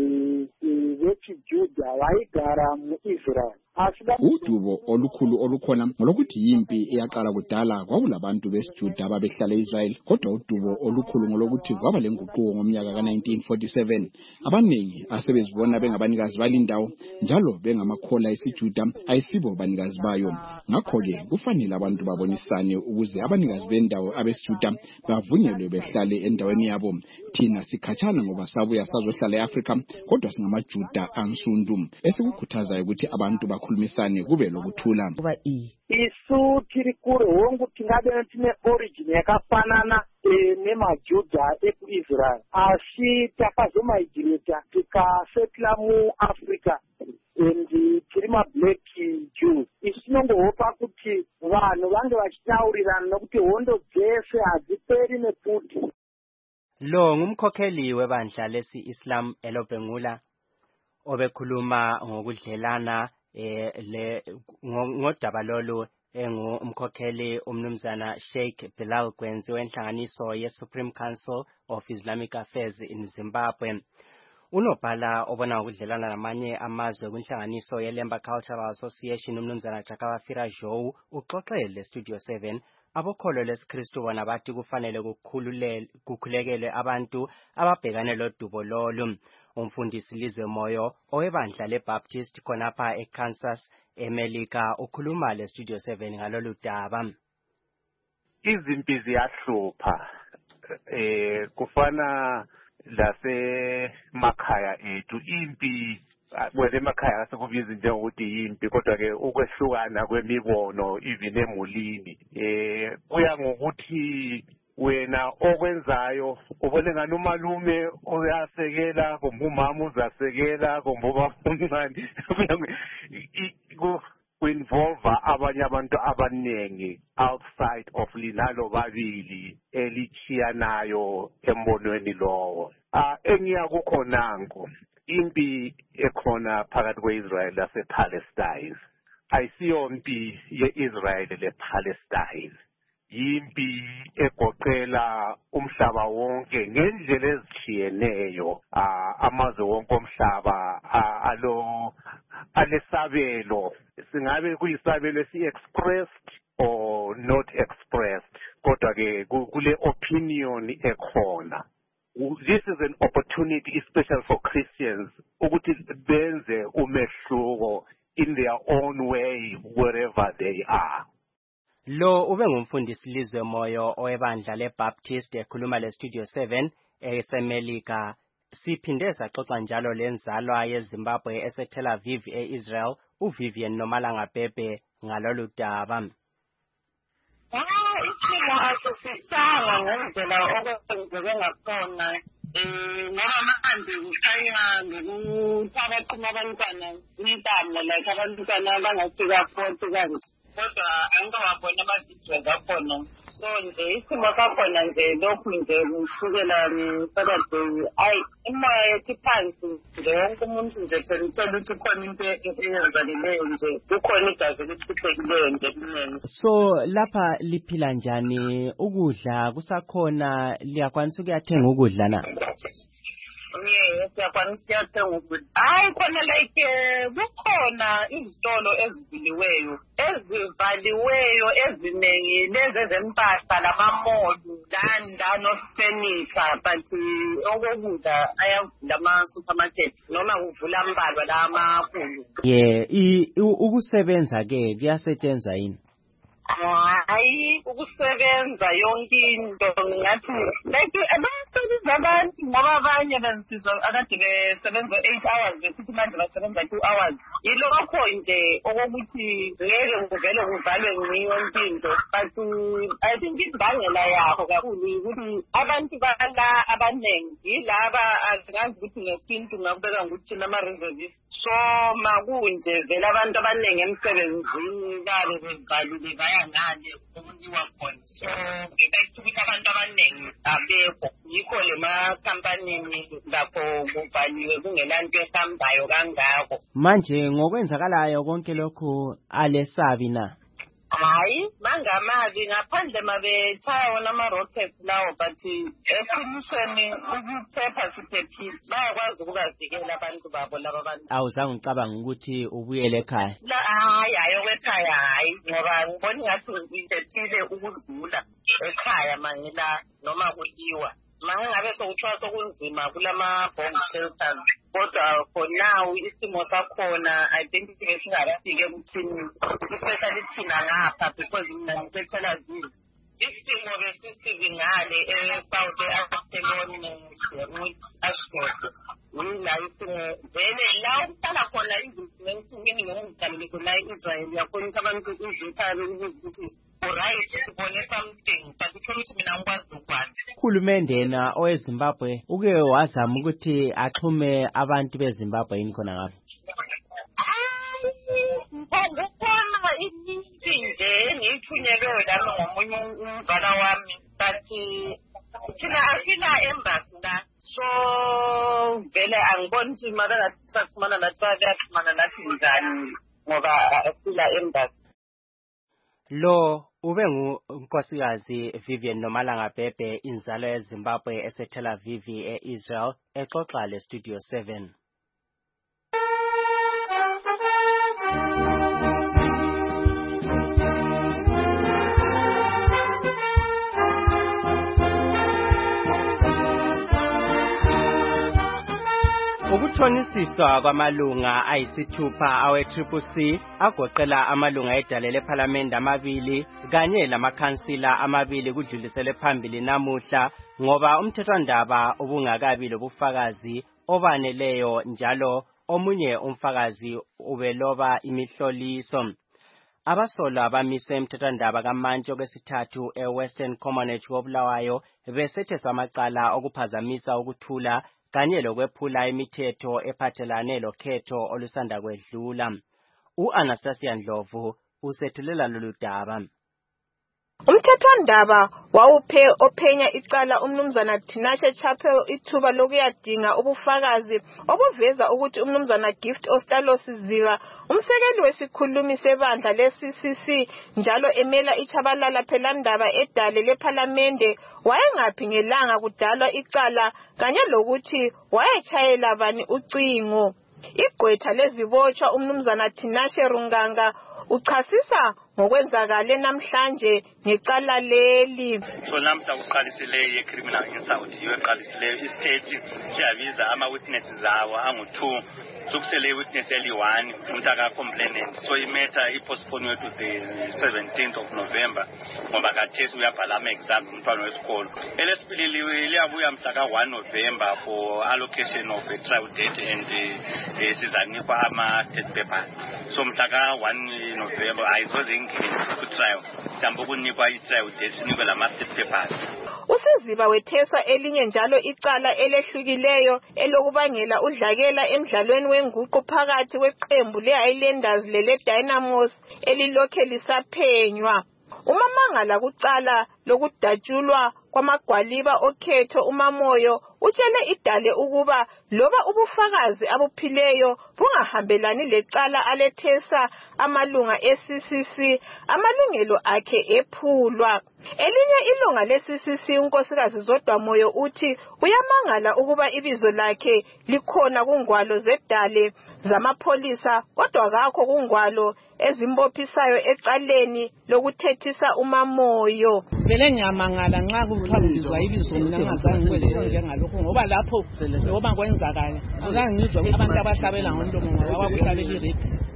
vechijudha vaigara muIsrael. Udubo olukhulu olukhona ngolokuthi yimpi eyaqala kudala kwakulabantu besiJuda ababehlala eIsrael, kodwa udubo olukhulu ngolokuthi kwaba lenguquko ngomnyaka ka nineteen forty-seven. Abaningi asebezibona bengabanikazi balindawo njalo bengamakhola esiJuda ayisibo banikazi bayo. Ngakho-ke kufanele abantu babonisane ukuze abanikazi bendawo abesiJuda bavunyelwe behlale endaweni yabo. Thina sikhatshana ngoba sabuya sazohlala eAfrika, kodwa singamaJuda ansundu esikukhuthazayo ukuthi abantu khulumisane kube lokuthula. Isu tiri kure hongu tingade tine origin yakafanana nemajudha ekuIsrael, asi takazomaigireta tikasetla muAfrica and tiri mablack Jews. Isu tinongohopa kuti vanhu vange vachitaurirana nokuti hondo dzese hadziperi nekuti. Lo ngumkhokheli webandla lesi-Islam eLobengula obekhuluma ngokudlelana eh le ngodaba lolu engu umkhokheli umnumzana Sheikh Bilal Gwenzi wenhlanganiso ye-Supreme Council of Islamic Affairs in Zimbabwe. Unobhala obona ukudlelana namanye amazwe kunhlanganiso ye-Lemba Cultural Association umnumzana Takabafira Joe uxoxele le-Studio seven abokholo lesiKristu bona bathi kufanele kukhululele kukhulekele abantu ababhekane lodubo lolu. Umfundisi Lizwe Moyo owebandla leBaptist khonapha eKansas eMelika ukhuluma le-Studio seven ngalolu daba. Izimpi ziyahlupha eh kufana lasemakhaya ethu impi wena emakhaya sekubiza njengokuthi impi, kodwa ke ukwehlukana kwemibono even emulini eh kuya ngokuthi wena okwenzayo ubone ngani umalume uyasekela kumbe umama uzasekela kumbe ubaba umncane ku-involve abanye abantu abaningi outside of linalo babili elichiyanayo embonweni lowo. Ah engiyakukho nanko impi ekhona phakathi kwe-Israel lase-Palestine ayisiyo impi ye-Israel le-Palestine, yimpi egoqela umhlaba wonke ngendlela ezitshiyeneyo. Amazwe wonke omhlaba alo alesabelo, singabe kuyisabelo esi-expressed or not expressed, kodwa ke kule opinion ekhona. This is an opportunity especially for Christians ukuthi benze umehluko in their own way wherever they are. Lo ube ngumfundisi Lizwe Moyo owebandla leBaptist ekhuluma le-Studio seven eSemelika. Siphinde saxoxa njalo lenzalwa yeZimbabwe eseTel Aviv eIsrael uVivian Nomalanga Pepe ngalolu daba. Ah, isimo asisisanga ngendlela okwenzeke ngakhona. Eh ngoba manje kukhanya ngokuthi abaphuma abantwana intamo like abantwana abangafika forty kanje. Kodwa angikawabona amavidiyo zakhona. So nje isimo sakhona nje lokhu nje kusukela Saturday ayi imoya yethi phansi nje wonke umuntu nje phela uthola ukuthi khona into eyenzakeleyo nje kukhona igazi elichithekileyo nje kuningi. So lapha liphila njani, ukudla kusakhona, liyakwanisa ukuyathenga ukudla na? Yeah, siyakwanisa ukuyathenga ukudla. Hayi khona like kukhona izitolo ezivuliweyo ezivaliweyo eziningi lezi ezempahla lamamolu landa no furniture, but okokudla ayavula ama-supermarket noma kuvula ambalwa la amakhulu. Yeah, ukusebenza ke kuyasetshenzwa yini? Hayi ukusebenza yonke into ngathi like abasebenza abantu ngoba abanye bezizwa akade besebenza eight hours besithi manje basebenza two hours. Yilokho nje okokuthi ngeke kuvele kuvalwe yonke into, but I think imbangela yakho kakhulu ukuthi abantu bala abaningi yilaba azingazi ukuthi ngesintu ngakubeka ngokuthi nama-reservists. So makunje vele abantu abaningi emsebenzini babe bevalile baya ngale ukuliwa khona so ngeke ukuthi abantu abaningi abekho yikho le makhampanini lapho kubhaliwe kungelanto ehambayo kangako. Manje ngokwenzakalayo konke lokhu alesabi na? Hayi mangamabi ngaphandle mabethaya wona ama-rockets lawo but eqinisweni ukuphepha siphephile bayakwazi ukubavikela abantu babo laba abantu. Awuzange ngicabanga ukuthi ubuyele ekhaya? Hayi hayi okwekhaya hayi ngoba ngibona ngathi ngiphephile ukudlula ekhaya mangila noma kuliwa mangabe sokuthiwa sokunzima kulama-bomb shelters kodwa for now isimo sakhona I think singakafike kuthini especially thina ngapha because mina ngiseTel Aviv isimo besisibi ngale e-South e-Ashkelon Ashdod yila isimo vele la ukuhlala khona izinto ngingigamuleko la e-Israel yakhona ukuthi abantu izithalo ukuthi alright sibone something but ukuthi mina ngikwazi ukwazi. Uhulumende yena oweZimbabwe uke wazama ukuthi axhume abantu beZimbabwe yini khona ngapha? Ngokubona iningi nje ngithunyelwe lami ngomunye umzala wami but thina asila embassy la so vele angiboni ukuthi makasaxhumana nathi bayaxhumana nathi njani ngoba asila embassy. Lo ube ngunkosikazi Vivian Nomalanga Bhebhe inzalo yeZimbabwe eseTel Aviv e-Israel exoxa le Studio seven. Ukuthonisiswa kwamalunga ayisithupha awe-Triple C agoqela amalunga edale lephalamende amabili kanye lamakhansila amabili kudlulisele phambili namuhla ngoba umthethwandaba ubungakabi lobufakazi obaneleyo njalo omunye umfakazi ubeloba imihloliso. Abasolwa bamise umthethwandaba kamantshi okwesithathu e-Western Commonwealth koBulawayo besetheswa amacala okuphazamisa ukuthula kanye lokwephula imithetho ephathelane lokhetho olusanda kwedlula. U-Anastasia Ndlovu usethulela lolu daba. Umthethwandaba wawuphe ophenya icala umnumzana Tinashe Chapel ithuba lokuyadinga ubufakazi obuveza ukuthi umnumzana Gift Ostalos Ziva umsekeli wesikhulumi sebandla le-C C C njalo emela ichabalala phelandaba edale lephalamende wayengaphi ngelanga kudalwa icala kanye lokuthi wayechayela bani ucingo. Igqwetha lezibotshwa umnumzana Tinashe Runganga uchasisa ngokwenzakale namhlanje ngecala leli. So namhla kuqalisile ye-criminal insult yoqalisile istate siyabiza ama-witnesses awo angu-two sokusele witness eli-one umntaka complainant so imatter ipostponwe to the seventeenth of November ngoba kathesi uyabhala ama-exam umntwana wesikolo. Elesibili liyabuya mhla ka-one November for allocation of a trial date and uh, sizanikwa ama-state papers. So mhla ka-one November ayisoze ingene ku-trial mhlawumbe ukunikwa i-trial date sinikwe lama-state papers. uSiziba wetheswa elinye njalo icala elehlukileyo elokubangela udlakela emidlalweni wenguqu phakathi kweqembu le-Highlanders lele-Dynamos elilokhe lisaphenywa. Umamangala kucala lokudatshulwa kwamagwaliba okhetho uMamoyo utshele idale ukuba loba ubufakazi abuphileyo bungahambelani lecala alethesa amalunga e-C C C amalungelo akhe ephulwa. Elinye ilunga le-C C C unkosikazi Zodwa Moyo uthi uyamangala ukuba ibizo lakhe likhona kungwalo zedale zamapholisa kodwa kakho kungwalo ezimbophisayo ecaleni lokuthethisa uMamoyo. Vele ngiyamangala nxa kuthiwa ngizwa ibizo mina ngazange ngikwenze njengalokho ngoba lapho ngoba kwenzakala azange ngizwe abantu abahlabela ngomlomo ngoba bakuhlabela iredio.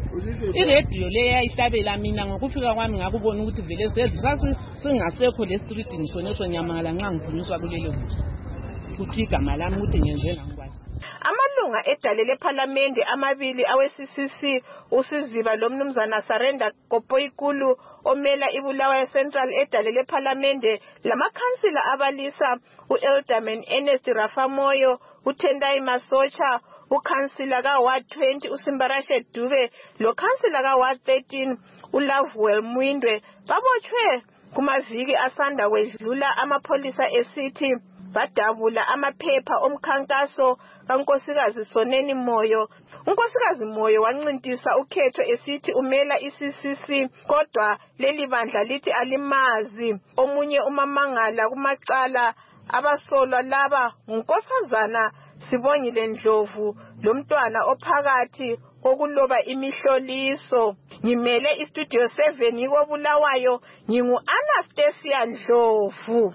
Iredio le yayihlabela mina ngokufika kwami ngakubona ukuthi vele sesi singasekho le street ngisho neso nyamangala nxa ngivunyiswa kulelo kuthi igama lami ukuthi ngenze ngakwazi. Amalunga edale lephalamende amabili awe-C C C uSiziba lomnumzana Sarenda Kopoikulu omela iBulawayo Central edale lephalamende lamakhansila abalisa uElderman Ernest Rafamoyo, uTendai Masocha, ukhansila ka-Ward twenty uSimbarashe Dube, lo khansila ka-Ward thirteen uLoveWell Mwindwe babotshwe kumaviki asanda kwedlula amapholisa esithi badabula amaphepha omkhankaso kaNkosikazi Soneni Moyo. uNkosikazi Moyo wancintisa ukhetho esithi umela i-C C C kodwa leli bandla lithi alimazi. Omunye umamangala kumacala abasolwa laba nguNkosazana Sibongile Ndlovu lomntwana ophakathi kokuloba imihloliso. Ngimele iStudio seven yiko Bulawayo, ngingu Anastasia Ndlovu.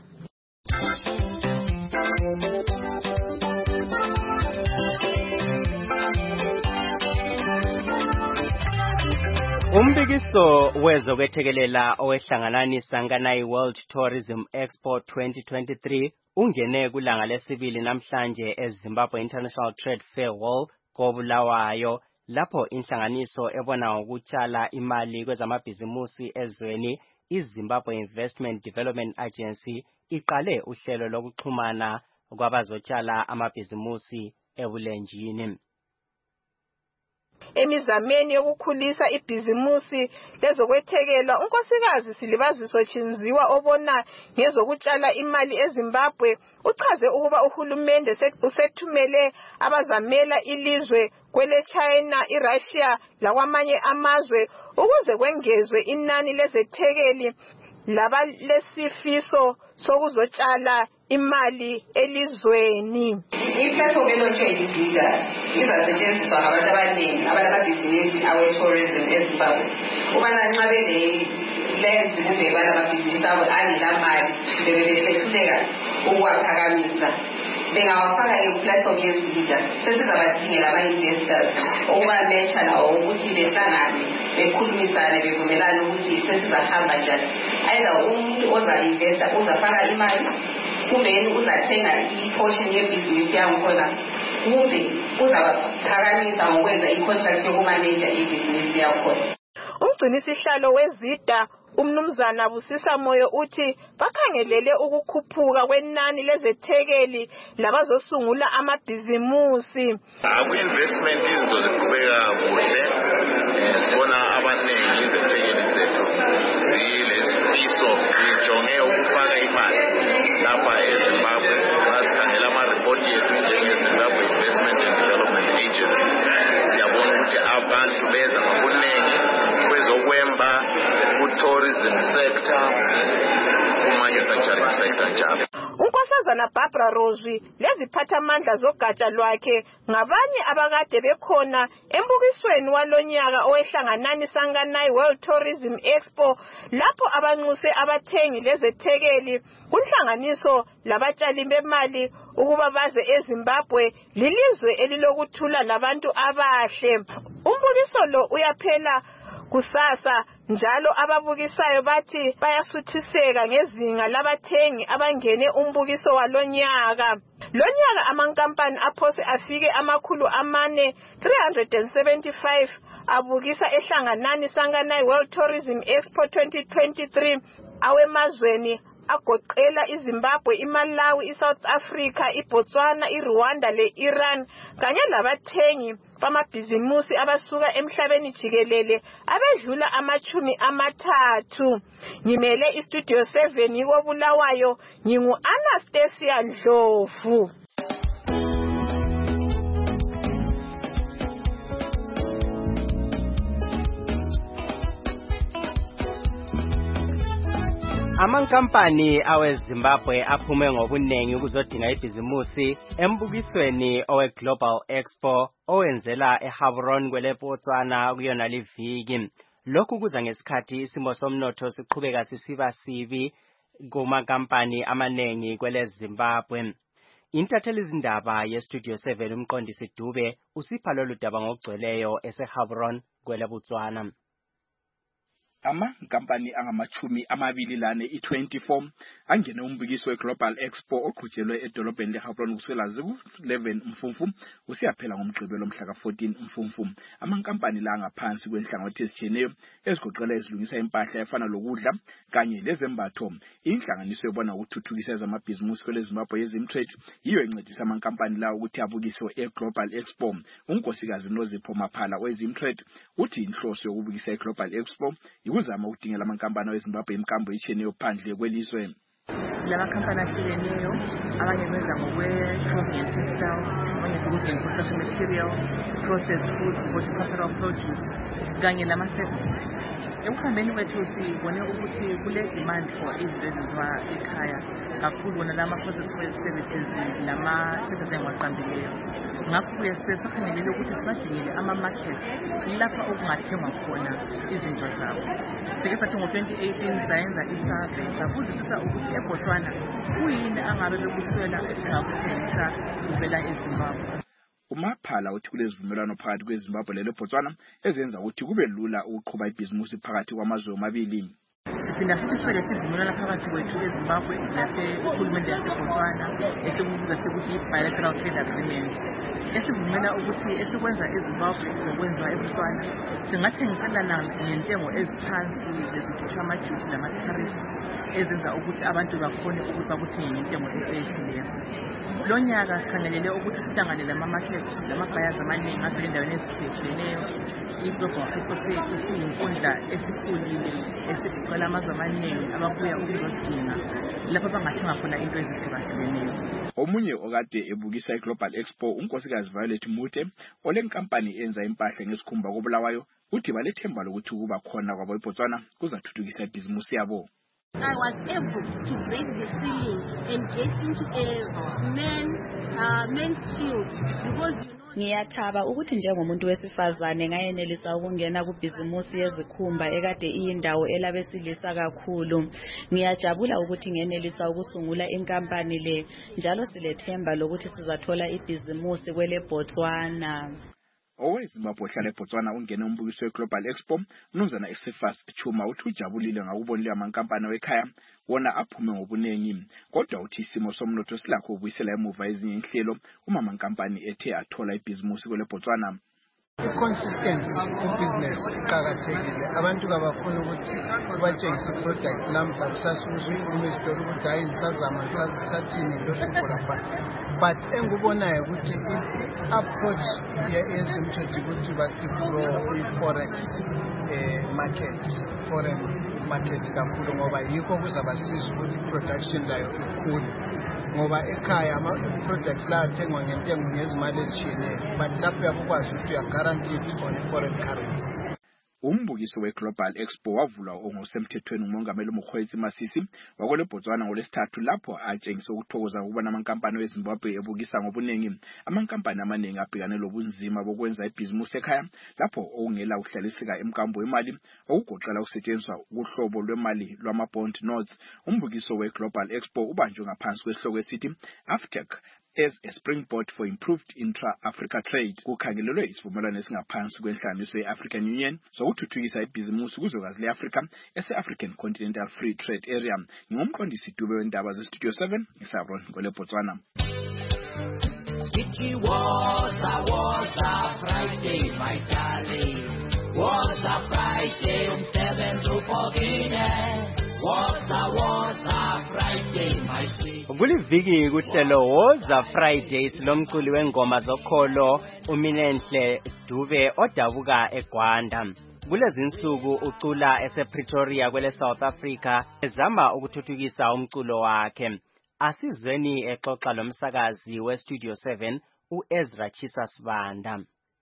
Umbikiso wezokwethekelela owehlangananisa Nkanayi World Tourism Expo twenty twenty-three ungene kulanga lesibili namhlanje eZimbabwe International Trade Fair Hall koBulawayo, lapho inhlanganiso ebona ngokutshala imali kwezamabhizimusi ezweni iZimbabwe Investment Development Agency iqale uhlelo lokuxhumana kwabazotshala amabhizimusi ebulenjini. Emizameni yokukhulisa ibhizimusi lezokwethekela, uNkosikazi Silibaziso Chinziwa obona ngezokutshala imali eZimbabwe uchaze ukuba uhulumende usethumele abazamela ilizwe kwele China, iRussia lakwamanye amazwe ukuze kwengezwe inani lezethekeli laba lesifiso sokuzotshala imali elizweni. Iplatform elotshwayidika izasetshenziswa ngabantu abaningi abalababhizinisi awe-tourism eZimbabwe ubana nxa bele-land kumbe balamabhizinisi abo angelamali bebebehluleka ukuwaphakamisa bengawafaka iplatform yeZiga sesizabadingela ama-investors ukubametsha lawo ukuthi behlangane bekhulumisane bevumelane ukuthi sesizahamba njani. Either umuntu oza-investa uzafaka imali kumbe uzathenga i-portion yebhizinisi yangikhona kumbe uzaphakamisa ngokwenza i-contract yokumaneja ibhizinisi yakhona. Umgcinisihlalo weZida uMnumzana Busisa Moyo uthi bakhangelele ukukhuphuka kwenani lezethekeli labazosungula amabhizimusi. Aku-investment izinto ziqhubeka kuhle, sibona abaningi izethekeli zethu zilesifiso zijonge ukufaka imali lapha eZimbabwe. Basikhangela amaripoti yethu njengeZimbabwe Investment and Development Agency. Siyabona ukuthi abantu beza ngobuningi kwezokwemba, ku-tourism sector, ku-manufacturing sector njalo. uNkosazana Barbara Rozwi leziphathamandla zogatsha lwakhe ngabanye abakade bekhona embukisweni walonyaka owehlangananisa Nkanayi World Tourism Expo, lapho abanxuse abathengi lezethekeli kunhlanganiso labatshali bemali ukuba baze eZimbabwe, lilizwe elilokuthula labantu abahle. Umbukiso lo uyaphela kusasa, njalo ababukisayo bathi bayasuthiseka ngezinga labathengi abangene umbukiso walonyaka. Lonyaka amankampani aphose afike amakhulu amane three hundred seventy-five abukisa ehlanganani Nkanayi World Tourism Expo twenty twenty-three awemazweni agoqela iZimbabwe, iMalawi, iSouth Africa, iBotswana, iRwanda le-Iran kanye labathengi bamabhizimusi abasuka emhlabeni jikelele abedlula amachumi amathathu. Ngimele iStudio seven yiko Bulawayo, ngingu Anastasia Ndlovu. Amankampani aweZimbabwe aphume ngobunengi ukuzodinga ibhizimusi embukisweni owe-Global Expo owenzela eHaburon kweleBotswana kuyona liviki. Lokhu kuza ngesikhathi isimo somnotho siqhubeka sisiba sibi kumankampani amanengi kweleZimbabwe. Intathelizindaba yeStudio seven umqondisi Dube usipha lolu daba ngokugcweleyo eseHaburon kweleBotswana. Amankampani angamachumi amabili lane i-twenty-four angene umbukiso we-Global Expo oqhutshelwe edolobheni leHaburon kusukela ziku eleven Mfumfu usiyaphela ngomgqibelo mhla ka fourteen Mfumfu. Amankampani la ngaphansi kwenhlangothi ezitshiyeneyo ezigoqela ezilungisa impahla efana lokudla kanye lezembatho. Inhlanganiso ebona ukuthuthukisa ezamabhizimusi kweleZimbabwe yeZimtrade yiyo encedisa amankampani la ukuthi abukiswe e-Global Expo. Unkosikazi Nozipho Maphala weZimtrade uthi inhloso yokubukisa e-Global Expo ikuzama ukudingela amankampani weZimbabwe imkambo etshiyeneyo phandle kwelizwe. Lama kampani ahlukeneyo abanye benza ngokwe-clothing and textiles, abanye benza construction material, processed foods, horticultural produce kanye lama-services. Ekuhambeni kwethu sibone ukuthi kule demand for izinto ezenziwa ekhaya kakhulu wona lama processed food services lama-services engiwaqambileyo. Ngakho-ke sibe sakhangelele ukuthi sibadingele ama-market lapha okungathengwa khona izinto zabo. Sike sathi ngo-twenty eighteen sayenza i-survey sabuzisisa ukuthi eBotswana kuyini angabe bekuswela esingakuthengisa kuvela eZimbabwe. Umaphala uthi kulezivumelwano phakathi kweZimbabwe leBotswana ezenza ukuthi kube lula ukuqhuba ibhizimusi phakathi kwamazwe omabili. Siphinda futhi sibe sivumelwano phakathi kwethu eZimbabwe nase-uhulumende yaseBotswana esikubiza sikuthi i-bilateral trade agreement esivumela ukuthi esikwenza eZimbabwe nokwenziwa eBotswana singathengiselana ngentengo eziphansi zezinto ama-duty nama-tariffs ezenza ukuthi abantu bakhone ukuthi bakuthenge ngentengo ehlekileyo. Lo nyaka sikhangelele ukuthi sihlangane lama-market lama-buyers amaningi avela endaweni ezitshiyetshiyeneyo. I-Global Expo isiyinkundla esikhulile esigoqela amazwe amaningi ababuya ukuzodinga lapho bangathenga khona into ezihlukahlukeneyo. Omunye okade ebukisa iGlobal Expo unkosikazi Violet Mute olenkampani enza impahla ngesikhumba koBulawayo uthi balethemba lokuthi kuba khona kwabo eBotswana kuzathuthukisa ibhizimusi yabo. I was able to break the ceiling and get into a men, uh, men's field because you know Ngiyathaba ukuthi njengomuntu wesifazane ngayenelisa ukungena kubhizimusi yezikhumba ekade iyindawo elabesilisa kakhulu. Ngiyajabula ukuthi ngenelisa ukusungula inkampani le njalo silethemba lokuthi sizathola ibhizimusi kwele Botswana. OweZimbabwe ohlala eBotswana ungene umbukiso weGlobal Expo Mnumzana Esifas Chuma uthi ujabulile ngakubonile amankampani wekhaya wona aphume ngobunengi kodwa uthi isimo somnotho silakho ukubuyisela emuva ezinye inhlelo uma amankampani ethe athola ibhizimusi kwele Botswana. I-consistency in-business iqakathekile. Abantu kabafuna ukuthi batshengise i-product number kusasuzwe uma izitolo ukuthi hayi ngisazama ngisathini lokho. But engikubonayo ukuthi i-approach yesimthetho ukuthi bathi pro-forex market, foreign market kakhulu ngoba yikho kuzabasiza ukuthi i-production layo ikhule. Ngoba ekhaya ama-products la athengwa ngentengo ngezimali ezishiyeneyo but lapho yakukwazi ukuthi uya-guaranteed on foreign currency. Umbukiso weGlobal Expo wavulwa ongosemthethweni umongameli uMokgweetsi Masisi wakwele Botswana ngolesithathu lapho atshengisa ukuthokoza ukuba namankampani weZimbabwe ebukisa ngobunengi amankampani amaningi abhekane lobunzima bokwenza ibhizimusi ekhaya lapho okungela ukuhlaliseka emkambo wemali okugoqela ukusetshenziswa kuhlobo lwemali lwama-bond notes. Umbukiso weGlobal Expo ubanjwe ngaphansi kwesihloko esithi AfTech as a springboard for improved intra-Africa trade. Kukhangelelwe isivumelwano esingaphansi kwenhlanganiso ye-African Union sokuthuthukisa ibhizimusi kuzwekazi le-Afrika ese-African Continental Free Trade Area. Ngingumqondisi Dube wendaba ze-Studio seven eSaron kwele Botswana. It was a was a Friday, my darling. Was a Friday, umsebenzi uphokile. Was a was a Friday, my sweet. Kuliviki kuhlelo Woza Fridays lomculi wengoma zokholo uMinenhle Dube odabuka eGwanda. Kulezi insuku ucula esePretoria kwele South Africa ezama ukuthuthukisa umculo wakhe. Asizweni exoxa lomsakazi weStudio seven uEzra Chisa Sibanda.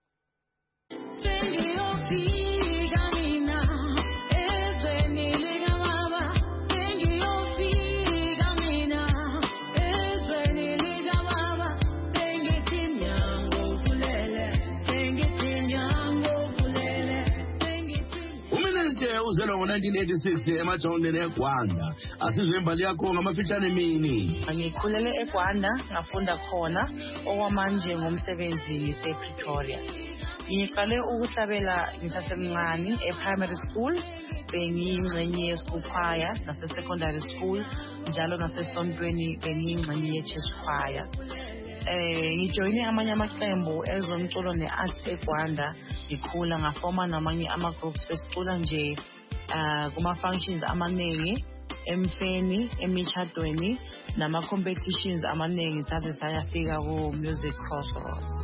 Uzelo ngo nineteen eighty-six emajondeni eGwanda asizwe imbali yakho ngamafitshane mini. Ngikhulele eGwanda ngafunda khona okwamanje ngomsebenzi ePretoria. Ngiqale ukuhlabela ngisasemncane ePrimary School, bengiyingxenye ye-school choir, nase secondary school njalo nasesontweni bengiyingxenye ye-church choir. Eh ngijoyine amanye amaqembu ezomculo ne-art eGwanda, ngikhula ngafoma namanye ama-groups besicula nje uh kuma-functions amaningi emfeni, emishadweni nama-competitions amaningi saze sayafika ku-Music Crossroads.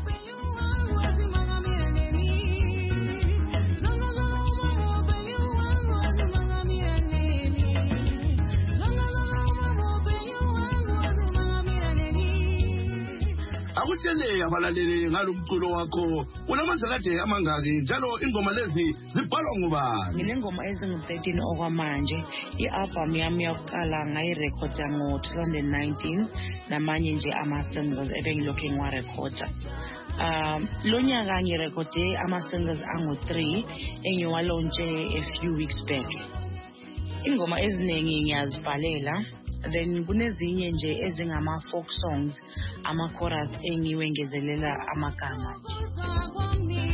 akutshele abalaleli ngalomculo wakho unamandla kade amangaki njalo ingoma lezi zibhalwa ngubani? Nginengoma ezingu-thirteen okwamanje. I-album yami yokuqala ngayirekhoda ngo-two thousand nineteen namanye nje ama-singles ebengilokhu ngiwarekhoda. Um, lo nyaka ngirekhode ama-singles angu-three engiwalontshe a few weeks back. Ingoma eziningi ngiyazibhalela, then kunezinye nje ezingama-folk songs, ama-chorus engiwengezelela amagama nje.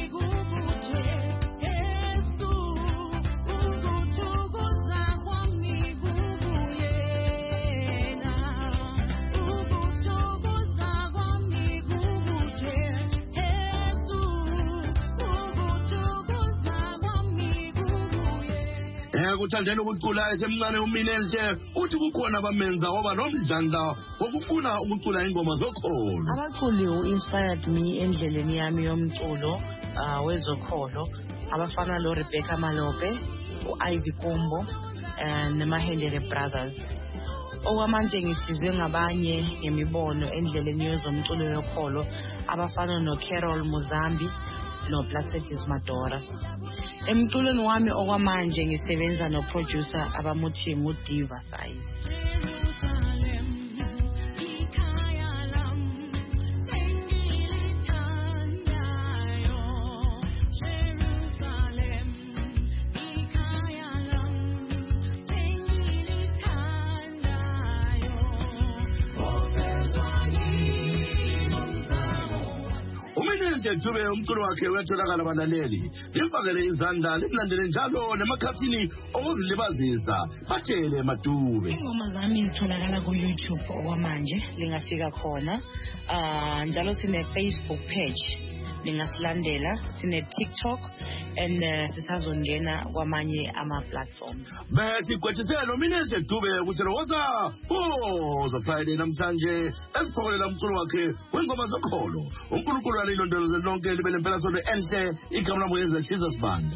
Kuthandela ukucula esemncane uMinenhle uthi kukhona abamenza waba nomdlandla wokufuna ukucula ingoma zokholo. Abaculi u-inspired me endleleni yami yomculo uh, wezokholo abafana lo Rebecca Malope, u-Ivy Kombo uh, nemahendele brothers. Okwamanje ngisizwe ngabanye ngemibono endleleni yezomculo yokholo abafana no Carol Muzambi no Placetis Madora. Emculweni wami okwamanje ngisebenza no producer abamuthi nguDiva Size. Njube umculo wakhe wetholakala abalaleli limfakele izandla limlandele njalo nemakhathini okuzilibazisa batshele Madube. Ingoma zami zitholakala ku-YouTube okwamanje lingafika khona. Uh, njalo sine Facebook page lingasilandela, sine TikTok and uh, sisazongena kwamanye ama-platforms. Bese igwetshiselo Minenhle Dube kuselowoza Woza Friday namhlanje esiphokolela umculo wakhe wengoma zokholo. uNkulunkulu alilondoloze lonke libe lempela sonto enhle igama lami nguyeza Jesus Banda.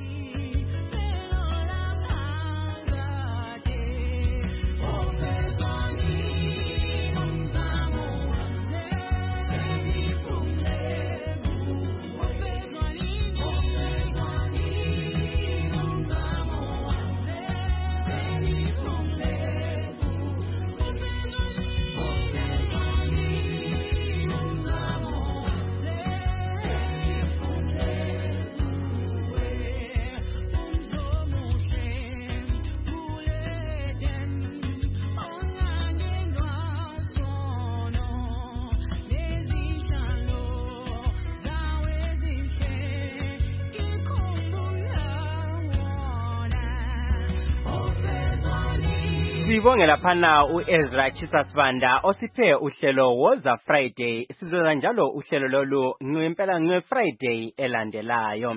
Sibongela phana uEzra Chisasibanda osiphe uhlelo Woza Friday. Sizoza njalo uhlelo lolu ngempela nge Friday elandelayo.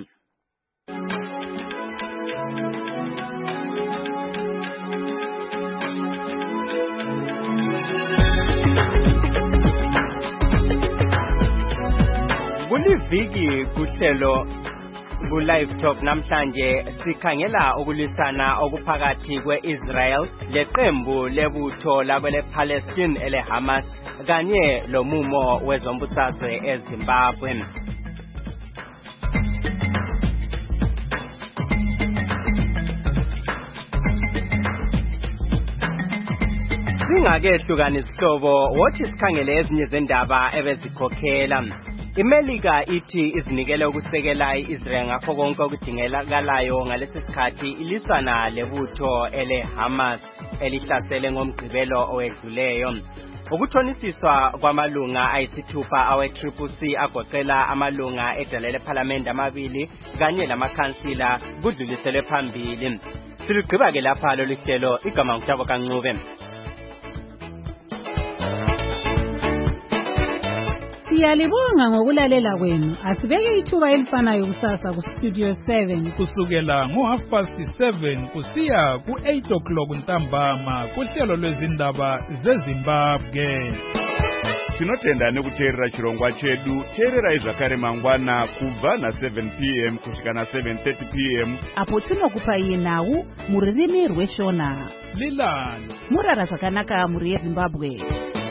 Kuliviki kuhlelo ku live talk namhlanje sikhangela ukulisana okuphakathi kweIsrael leqembu lebutho lakwele Palestine ele Hamas kanye lomumo wezombusazwe eZimbabwe. Singakehlukanisa isihlobo wothi sikhangele ezinye zendaba ebezikhokhela. iMelika ithi izinikele ukusekela iIsrael ngakho konke okudingekalayo ngalesi sikhathi ilisana lebutho ele Hamas elihlasele ngomgqibelo owedluleyo. Ukuthonisiswa kwamalunga ayisithupha awe-Triple C agoqela amalunga edala lePhalamende amabili kanye lamakhansila kudluliselwe phambili. Siligqiba ke lapha lolu hlelo igama ngutabo kaNcube. Siyalibonga ngokulalela kwenu. Asibeke ithuba elifanayo kusasa ku Studio seven kusukela ngo half past seven kusiya ku eight o'clock ntambama kuhlelo lwezindaba zeZimbabwe. Tinotenda nekuteerera chirongwa chedu. Teerera izvakare mangwana kubva na seven p m kusvika na seven thirty p m apo tinokupa iye nhau muririmi rweshona. Lilani murara zvakanaka muri yeZimbabwe.